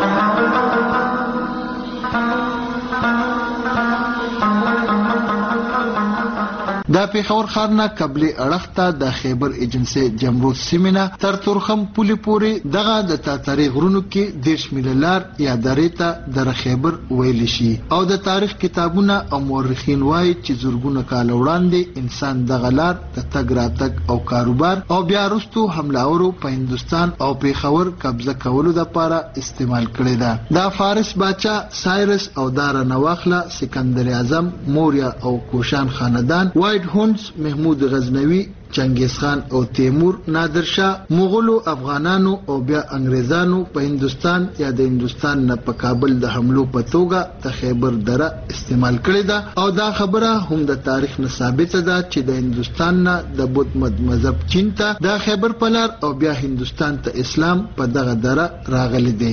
دا پیښور ښار نه قبلې اړخ ته د خیبر ایجنسۍ جمرود سیمه تر تورخم پولې پورې دغه د تاترې غرونو کې دېرش میله لار یا درې ته در خیبر ویل شي او د تاریخ کتابونه او مورخین وایي چې زرګونه کاله وړاندې انسان دغه لار د تګ راتګ او کاروبار او بیا وروستو حملاورو په هندوستان او پیښور قبضه کولو دپاره استعمال کړې ده. دا فارس باچا سایرس او دارا نواخله، سکندر اعظم، موریا او کوشان خاندان، وایټ هونز، محمود غزنوي، چنگیز خان او تیمور، نادر شاه، مغولو، افغانانو او بیا انګریزانو په هندوستان یا د هندوستان نه په کابل د حملو په توګه د خیبر دره استعمال کړې ده او دا خبره هم د تاریخ نه ثابته ده چې د هندوستان نه د بودھ مذهب چین ته د خیبر په لار او بیا هندوستان ته اسلام په دغه دره راغلی دی.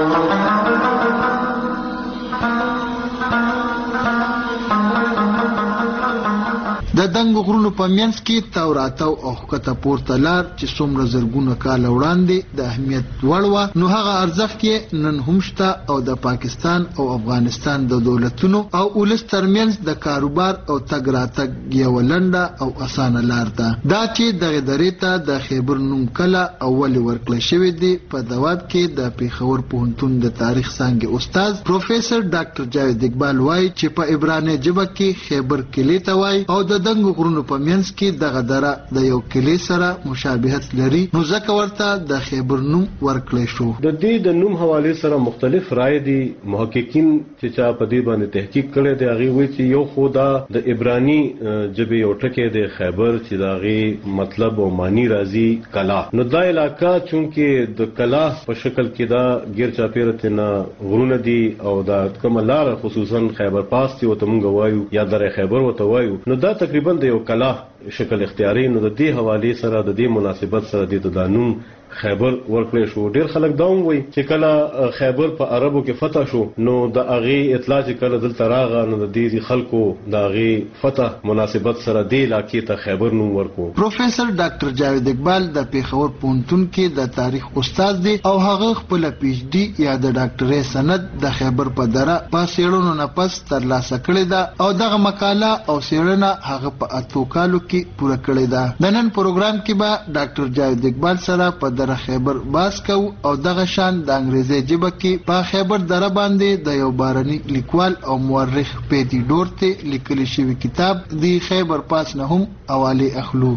د دنګ غرونو په منځ کې توراتو او ښکته پورته لار چې څومره زرګونه کاله وړاندې د اهمیت وړ وه نو هغه ارزښت یې نن هم شته او د پاکستان او افغانستان د دولتونو او ولس ترمنځ د کاروبار او تګ راتګ یوه لنډه او اسانه لار ده. دا چې دغې درې ته د خیبر نوم کله او ولې ورکړی شوی دی په دواب کې د پیښور پوهنتون د تاریخ څانګې استاد پروفیسر ډاکټر جاوید اقبال وایي چې په عبراني ژبه کې خیبر کلي ته وایي او د دنګ غرونو په منځ کې دغه دره د یو کلی سره مشابهت لري نو ځکه ورته د خیبر نوم ورکړی شو. د دې د نوم حواله سره مختلف رائے دي. محققین چې چا په دې باندې تحقیق کړی دی هغه وایي چې یو خدا د عبرانی ژبې یو ټکی د خیبر چې داغي مطلب او معنی راځي کلا، نو دا علاقہ چونکه د کلا په شکل کې دا غیر چاپیرته نه غرونه دي او دا کوم لار خصوصا خیبر پاس ته وته مونږ وایو یا در خیبر وته وایو نو دا تقریبا د یو کلا شکل اختیاري نو د دې حواله سره د دې مناسبت سره د دانون خیبر ورکړی شو. ډیر خلک دا وایي چې کله خیبر په عربو کې فتح شو نو د هغه اطلاع چې کله دلته راغی نو د دې خلکو د هغه فتح مناسبت سره د علاقې ته خیبر نوم ورکو. پروفیسر ډاکټر جاوید اقبال د پیښور پوهنتون کې د تاریخ استاد دی او هغه خپل پی ایچ ډي یا د ډاکټرۍ سند د خیبر په دره په څېړنو نه پس ترلاسه کړې ده او دغه مقاله او څېړنه هغه په اتو کالو کې پوره کړې ده. د نن پروګرام کې به ډاکټر جاوید اقبال سره په دره خیبر باس کو او دغه شان د انګریزي ژبه کې په خیبر دره باندې د یو بارني لیکوال او مورخ پیدي ډورته لیکل شوی کتاب دی خیبر پاس نه هم حواله اخلو.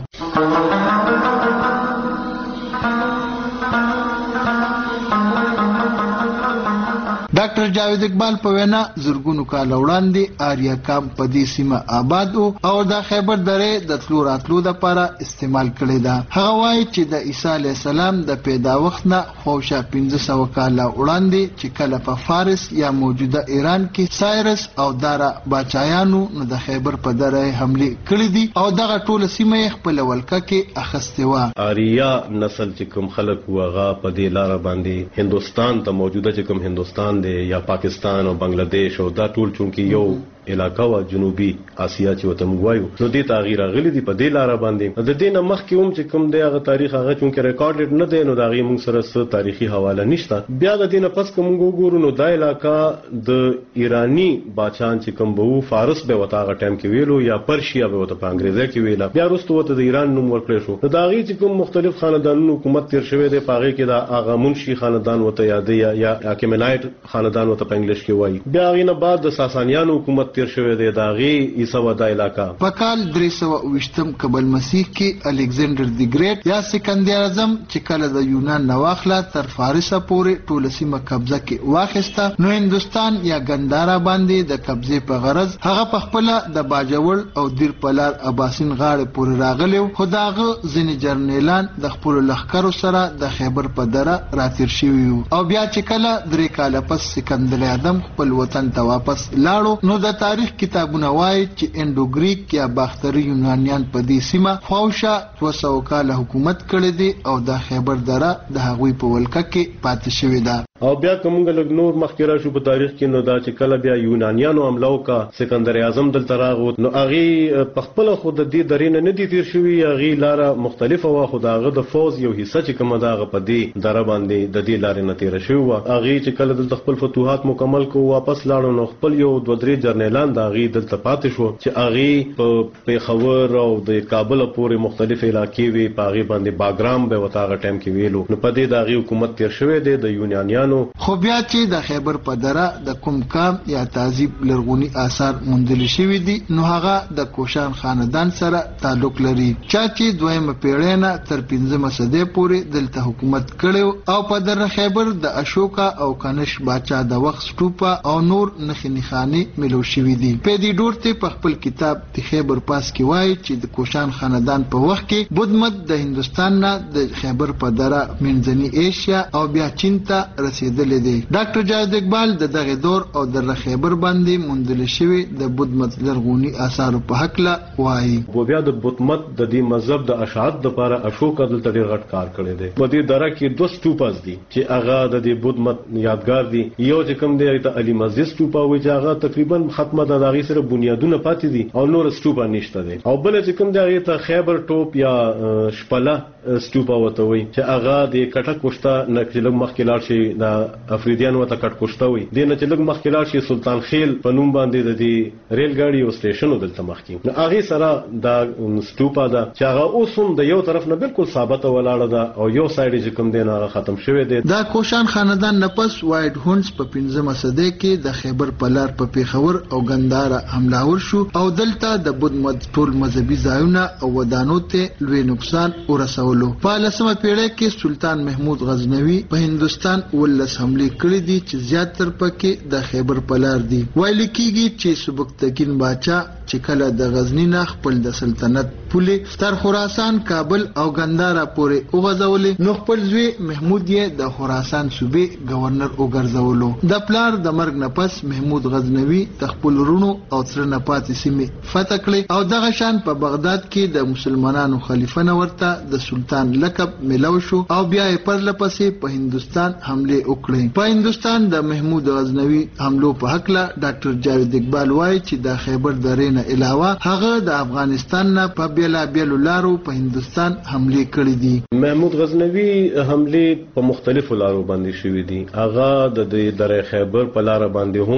ډاکټر جاوید اقبال په وینا زرګونو کال وړاندې آریا کام په دې سیمه آباد او د خیبر درې د تلو راتلو لپاره استعمال کړی دا. هغه وایي چې د عیسی علی السلام د پیدا وخت نه خوشا پنځه سوه کال وړاندې چې کله په فارس یا موجوده ایران کې سایرس او دارا باچایانو نو د خیبر په درې حمله کړې دي او دغه ټول سیمه خپل ولکه کې اخستې و. آریا نسل چې کوم خلک وغه په دې لار باندې هندستان ته موجوده چې کوم هندستان یا پاکستان او بنگلاديش او دا ټول چونکی یو علاقه وا جنوبي اسیا چې وته موږ وایو نو دې تغییر غلي دي په دې لار باندې د دې نه مخکې هم چې کوم دی هغه تاریخ هغه چونکی ریکارډډ نه دی نو دا غي موږ سره څه تاریخي حواله نشته. بیا د دې نه پس کوم وګورو نو دا علاقه د ایرانی بادشاہان چې کوم بو فارس به وته هغه ټایم کې ویلو یا پرشیا به وته په انګریزي کې ویلا بیا وروسته وته د ایران نوم ورکړل شو. نو دا غي چې کوم مختلف خاندانونو حکومت تیر شوی دی پاغه کې دا هغه منشي خاندان وته یادې یا اکیمنایټ خاندان وته په انګلیش کې وایي. بیا غي نه بعد د ساسانیانو حکومت تیر شوی دی دا عیسی ودا علاقہ په کال درې سوه ویشتم قبل مسیح کې الکساندر دی ګریټ یا سکندر اعظم چې کله د یونان نواخله تر فارس پورې ټول سیمه قبضه کې واخیسته نو هندستان یا ګندارا باندې د قبضه په غرض هغه په خپل د باجوړ او دیر پلار اباسین غاړه پورې راغلی خداغه ځینې جرنیلان د خپل لخرو سره د خیبر په دره راتیر شوی او بیا چې کله درې کال پس سکندر اعظم خپل وطن ته واپس لاړو نو د تاریخ کتابونه وایي چې انډوګریک یا باختري یونانیان په دې سیمه خوشا دوه سوه کال حکومت کړی دی او د خیبر دره د هغوی په ولکه کې پاتې شوې ده. او بیا کومګ لګ نور مخکې راشو په تاریخ کې نو دا چې کله بیا یونانیانو حمله وکړه سکندر اعظم دلته راغوت نو هغه په خپل خود د دې درې نه دي تیر شوی هغه لاره مختلفه وا خداغه د فوز یو حصہ چې کومه داغه په دې دره باندې د دې لارې نه تیر شوی هغه چې کله د خپل فتوحات مکمل کو واپس لاړو نو خپل یو دوه درې جرنیلان دا غي دلته پاتې شو چې هغه په پیښور او د کابل پورې مختلف علاقې وی په هغه باندې باګرام به وتاغه ټایم کې ویلو نو په دې داغي حکومت تیر شوی دی د یونانیانو. خو بیا چې د خیبر په دره د کوم کام یا تهذیب لرغونی آثار موندل شوي دي نو هغه د کوشان خاندان سره تعلق لري چا چې دویمه پیړۍ نه تر پنځمه صدۍ پورې دلته حکومت کړی او په دره خیبر د اشوکا او کنش باچا د وخت سټوپا او نور نخي نخاني ملو شوي دي. پیدي ډورته په خپل کتاب د خیبر پاس کې وایي چې د کوشان خاندان په وخت کې بدمت د هندستان نه د خیبر په دره منځنی ایشیا او بیا چین ته رسیدلې دي. ډاکټر جاوید اقبال د دغه دور او د خیبر باندې موندل شوی د بدمت لرغونی آثار په حق لا وایي. و بیا د بدمت د دې مذهب د اشاعت لپاره اشوکا دلته ډیر غټ کار کړی دی. په دې دره کې دوه سټوپاز دي چې هغه د دې بدمت یادګار دي. یو چې کوم دی ته علي مسجد سټوپا وایي چې هغه تقریبا ختمه ده دغه سره بنیادونه پاتې دي او نور سټوپا نشته دي. او بل چې کوم دی هغه ته خیبر ټوپ یا شپله سټوپا وته وي چې هغه د کټک کوشتا نه کلم مخکې لاړ شي د افریدیان وته کټ کوشتا وي د نه چې لګ مخکې لاړ شي سلطان خیل په نوم باندې د دې ریل ګاډي او سټیشن دلته مخکې نو هغه سره د سټوپا ده چې هغه اوس هم د یو طرف نه بالکل ثابت ولاړه ده او یو سایډ چې کوم دی نه ختم شوی دی. دا کوشان خاندان نفس وایډ هونز په پنځمه صدۍ کې د خیبر پلار په پیښور او ګندارا حملاور شو او دلته د بدمت ټول مذهبي ځایونه او ودانو ته لوی نقصان ورسول. په لسمه پیړۍ کې سلطان محمود غزنوي په هندستان ولس حمله کړې دي چې زیاتره پکې د خیبر پلار دي. ویل کېږي چې سبکتګین باچا چې کله د غزنی نه خپل د سلطنت پولې تر خراسان کابل او ګندارا پورې وغځولې نو خپل زوی محمود یې د خراسان صوبې گورنر وګرځولو. د پلار د مرګ نه پس محمود غزنوي د خپل رونو او تر نه پاتې سیمې فتح کړې او دغه شان په بغداد کې د مسلمانانو خلیفہ نه ورته د سلطان لقب ملو شو او بیا یې پر لپسې په هندستان حمله وکړې. په هندستان د محمود غزنوي حملو په حق لا ډاکټر جاوید اقبال وایي چې د خیبر درې نه علاوه هغه د افغانستان نه په بیلا بیلو لارو په هندستان حمله کړې دي. محمود غزنوي حمله په مختلفو لارو باندې شوې دي. هغه د درې خیبر په لار باندې هم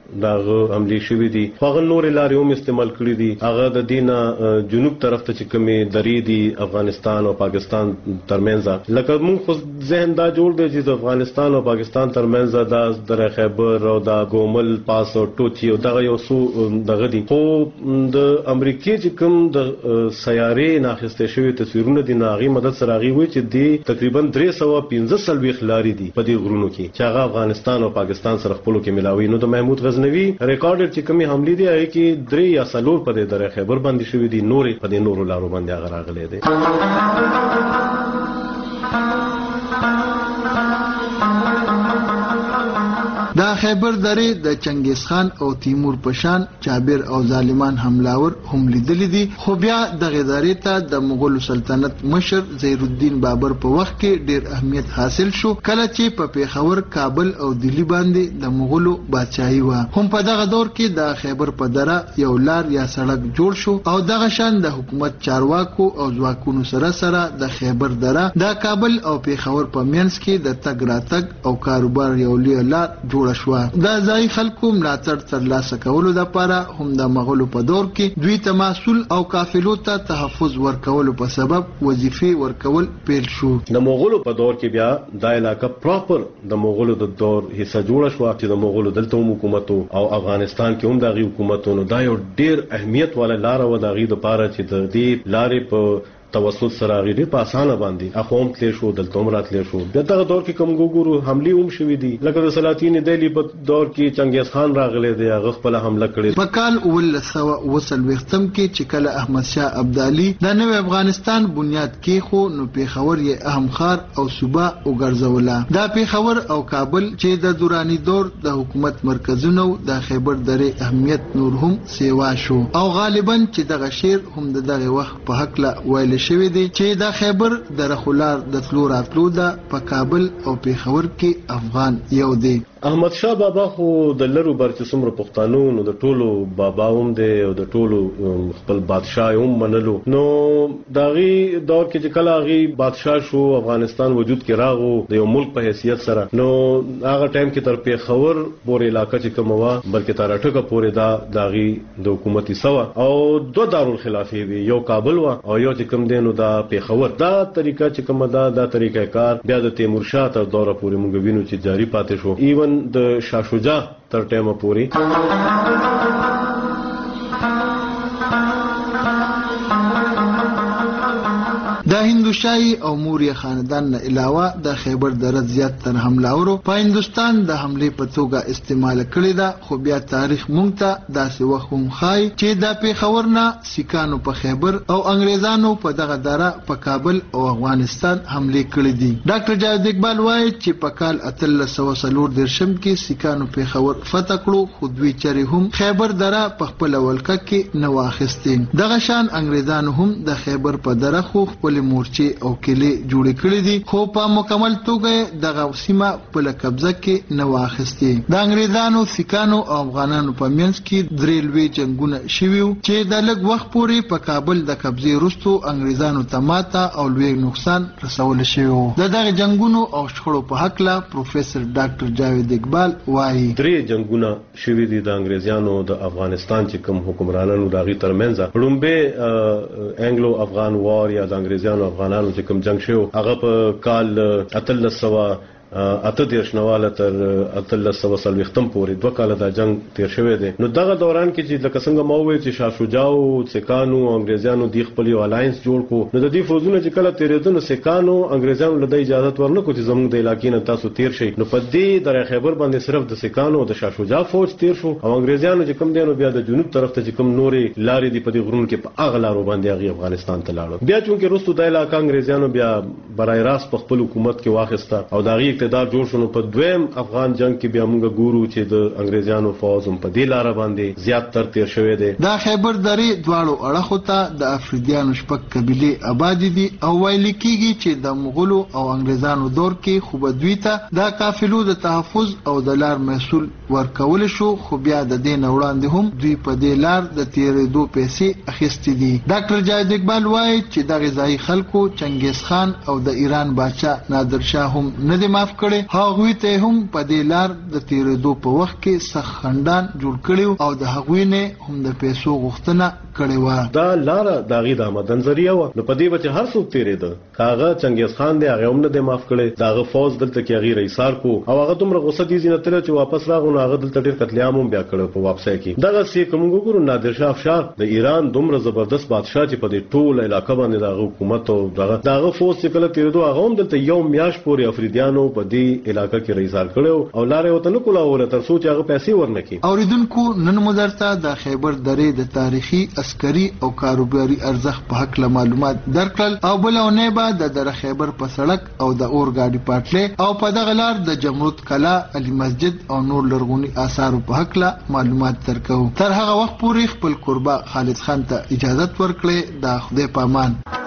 داغه حمله شوې دي هغه نور لارې هم استعمال کړې دي هغه د دینه جنوب طرف ته چې کومې درې دي افغانستان او پاکستان ترمنځ لکه موږ خو ذهن دا جوړ دی چې د افغانستان او پاکستان ترمنځ دا در خیبر او دا ګومل پاس او ټوچي او دغه یو څو دغه دي خو د امریکای چې کوم د سیارې ناخسته شوی تصویرونه دي ناغي مدد سره غي وي چې دی تقریبا درې سوه پنځه سلويخ لاري دي په دې غرونو کې چې هغه افغانستان او پاکستان سره خپلو کې ملاوي نو د محمود غزنوي ریکارډر چې کومي حمله دي هغه کې درې یا سلور په دې در خیبر باندې شوی دي نورې په دې نورو لارو باندې هغه راغلي دي دا خیبر درې د چنګیز خان او تیمور پشان چابر او ظالمان حملاور هم لیدلی دي خو بیا دغه درې ته د مغول سلطنت مشر زهیر الدین بابر په وخت کې ډیر اهمیت حاصل شو کله چې په پیښور کابل او دلی باندې د مغولو بادشاہي و هم په دغه دور کې د خیبر په دره یو لار یا سړک جوړ شو او دغه شان د حکومت چارواکو او ځواکونو سره سره د خیبر دره د کابل او پیښور په منځ کې د تګ راتګ او کاروبار یو لار جوړ شو دا ځای خلکو ملاتړ ترلاسه کولو لپاره هم د مغولو په دور کې دوی ته مسؤل او قافلو ته تحفظ ورکولو په سبب وظیفې ورکول پیل شو د مغولو په دور کې بیا د علاقه پراپر د مغولو د دور حصہ جوړ شو چې د مغولو دلته حکومت او افغانستان کې هم د حکومتونو دا یو ډیر اهمیت والا لار و د غي د پاره چې د دې لارې په توسط سره غیری په اسانه باندې اخوم تل شو دلته هم راتل شو دغه دور کې کوم ګورو حمله هم شوې دي لکه د سلاطین دهلی په دور کې چنګیز خان راغلی دی هغه خپل حمله کړې په کال ولسو وصل وختم کې چې کله احمد شاه ابدالي د نوې افغانستان بنیاد کې خو نو پیښور یې اهم ښار او صوبه وګرځوله دا پیښور او کابل چې د دورانی دور د حکومت مرکزونو د خیبر درې اهمیت نور هم سیوا شو او غالبا چې دغه شیر هم دغه وخت په حق لا ویل شوی دی چې د خیبر د رخولار د تلو راتلو د په کابل او پیښور کې افغان یو دی احمد شاه بابا خو د لرو بر چې څومره پښتانو نو د ټولو بابا هم دی او د ټولو خپل بادشاه هم منلو نو داغي دور کې چې کله غي بادشاه شو افغانستان وجود کې راغو د یو ملک په حیثیت سره نو هغه ټایم کې تر پیښور پورې علاقې چې کوم وا بلکې تر اټکه پورې دا داغي د حکومتي سوا او دوه دارالخلافه وی یو کابل وا او یو چې کوم دینو دا پیښور دا طریقه چې کوم دا دا طریقه کار بیا د تیمور شاه تر دوره پورې موږ وینو چې جاری پاتې شو ایون د شاه شجاع تر ټیمه پوري د هندوشاهي او موریا خاندان نه علاوه د خیبر دره زیات تر حملاورو په هندستان د حمله په توګه استعمال کړی دا خو بیا تاریخ مونږ ته داسې وخت هم خای چې د پیښور نه سیکانو په خیبر او انګريزانو په دغه دره په کابل او افغانستان حمله کړې دي ډاکټر جاوید اقبال وایي چې په کال اتلس سوه څلور دیرشم کې سیکانو پیښور فتح کړو خو دوی چرې هم خیبر دره په خپل ولکه کې نه واخیستې دغه شان انګريزانو هم د خیبر په دره خو خپل مورچې او کلی جوړ کړې دي خو په مکمل توګه دغه سیمه په قبضه کې نه واخیستې د انګريزانو سیکانو او افغانانو په منځ کې درې لوی جنگونه شوي چې د لږ وخت پورې په کابل د قبضې وروسته انګريزانو ته ماته او لوی نقصان رسول شوی د دغه جنگونو او شخړو په حق لا پروفیسور ډاکټر جاوید اقبال وایي درې جنگونه شوي دي د انګريزانو د افغانستان چې کوم حکمرانانو دغه ترمنځ لومبه انګلو افغان وار یا د انګريزانو افغانانو چې کوم جنگ شو هغه په کال اتلس سوه اته دیرش نواله تر اتلس سوه څلوېښتم پورې دوه کاله دا جنگ تیر شوی دی نو دغه دوران کې چې لکه څنګه ما وویل چې شاه شجاع او سیکانو او انګريزانو د خپل یو الاینس جوړ کو نو د دې فوجونو چې کله تیرېدل سیکانو انګريزانو له اجازه ورنکو چې زموږ د علاقې نه تاسو تیر شئ نو په دې در خیبر باندې صرف د سیکانو او د شاه شجاع فوج تیر شو او انګريزانو چې کوم دینو بیا د جنوب طرف ته چې کوم نورې لارې دی په دې غرونو کې په اغه لارو باندې هغه افغانستان ته لاړو بیا چې رستو د علاقې انګريزانو بیا برای راست په خپل حکومت کې واخیسته او دغه اقتدار جوړ شو په دویم افغان جنگ کې بیا موږ ګورو چې د انګريزانو فوج هم په دې لار باندې زیات تر تیر شوی دی دا خیبر درې دواړو اړخو ته د افریدیانو شپږ قبيله آباد دي او ویل کېږي چې د مغولو او انګريزانو دور کې خو به دوی ته د قافلو د تحفظ او د لار مسؤل ورکول شو خو بیا د دې وړاندې هم دوی په دې لار د تیرېدو پیسې اخیستې دي ډاکټر جاوید اقبال وایي چې دغه ځای خلکو چنګیز خان او د ایران بادشاه نادر شاه هم نه دي معاف اعتراف کړي هغوی ته هم په دې لار د تیرېدو په وخت کې سخت خندان جوړ کړي او د هغوی نه هم د پیسو غوښتنه کړې و. دا لار د هغې د آمدن ذریعه وه، نو په دې به چې هر څوک تېرېده که هغه چنګیز خان دی هغې هم نه دی معاف کړی، د هغه فوج دلته کې هغې رئیسار کو او هغه دومره غصه دي ځینې تللی چې واپس راغلو نو هغه دلته ډېر قتلیام هم بیا کړی په واپسۍ کې. دغسې که موږ وګورو نادرشاه افشار د ایران دومره زبردست بادشاه چې په دې ټوله علاقه باندې د هغه حکومت او دغه د هغه فوج چې کله تېرېدو هغه هم دلته یو میاشت پورې افریدیانو په دې علاقه کې رئیسار کړی او لاره یې ورته نه کولاوله تر څو چې هغه پیسې ورنه کړي. اوریدونکو نن مو درته د خیبر درې د تاریخي عسکري او کاروباري ارزښت په هکله معلومات درکړل او بله اونۍ به د دره خیبر په سړک او د اورګاډي پټلۍ او په دغه لار د جمرود کلا، علي مسجد او نور لرغوني آثارو په هکله معلومات درکوو. تر هغه وخت پورې خپل کوربه خالد خان ته اجازت ورکړئ. د خدای په امان.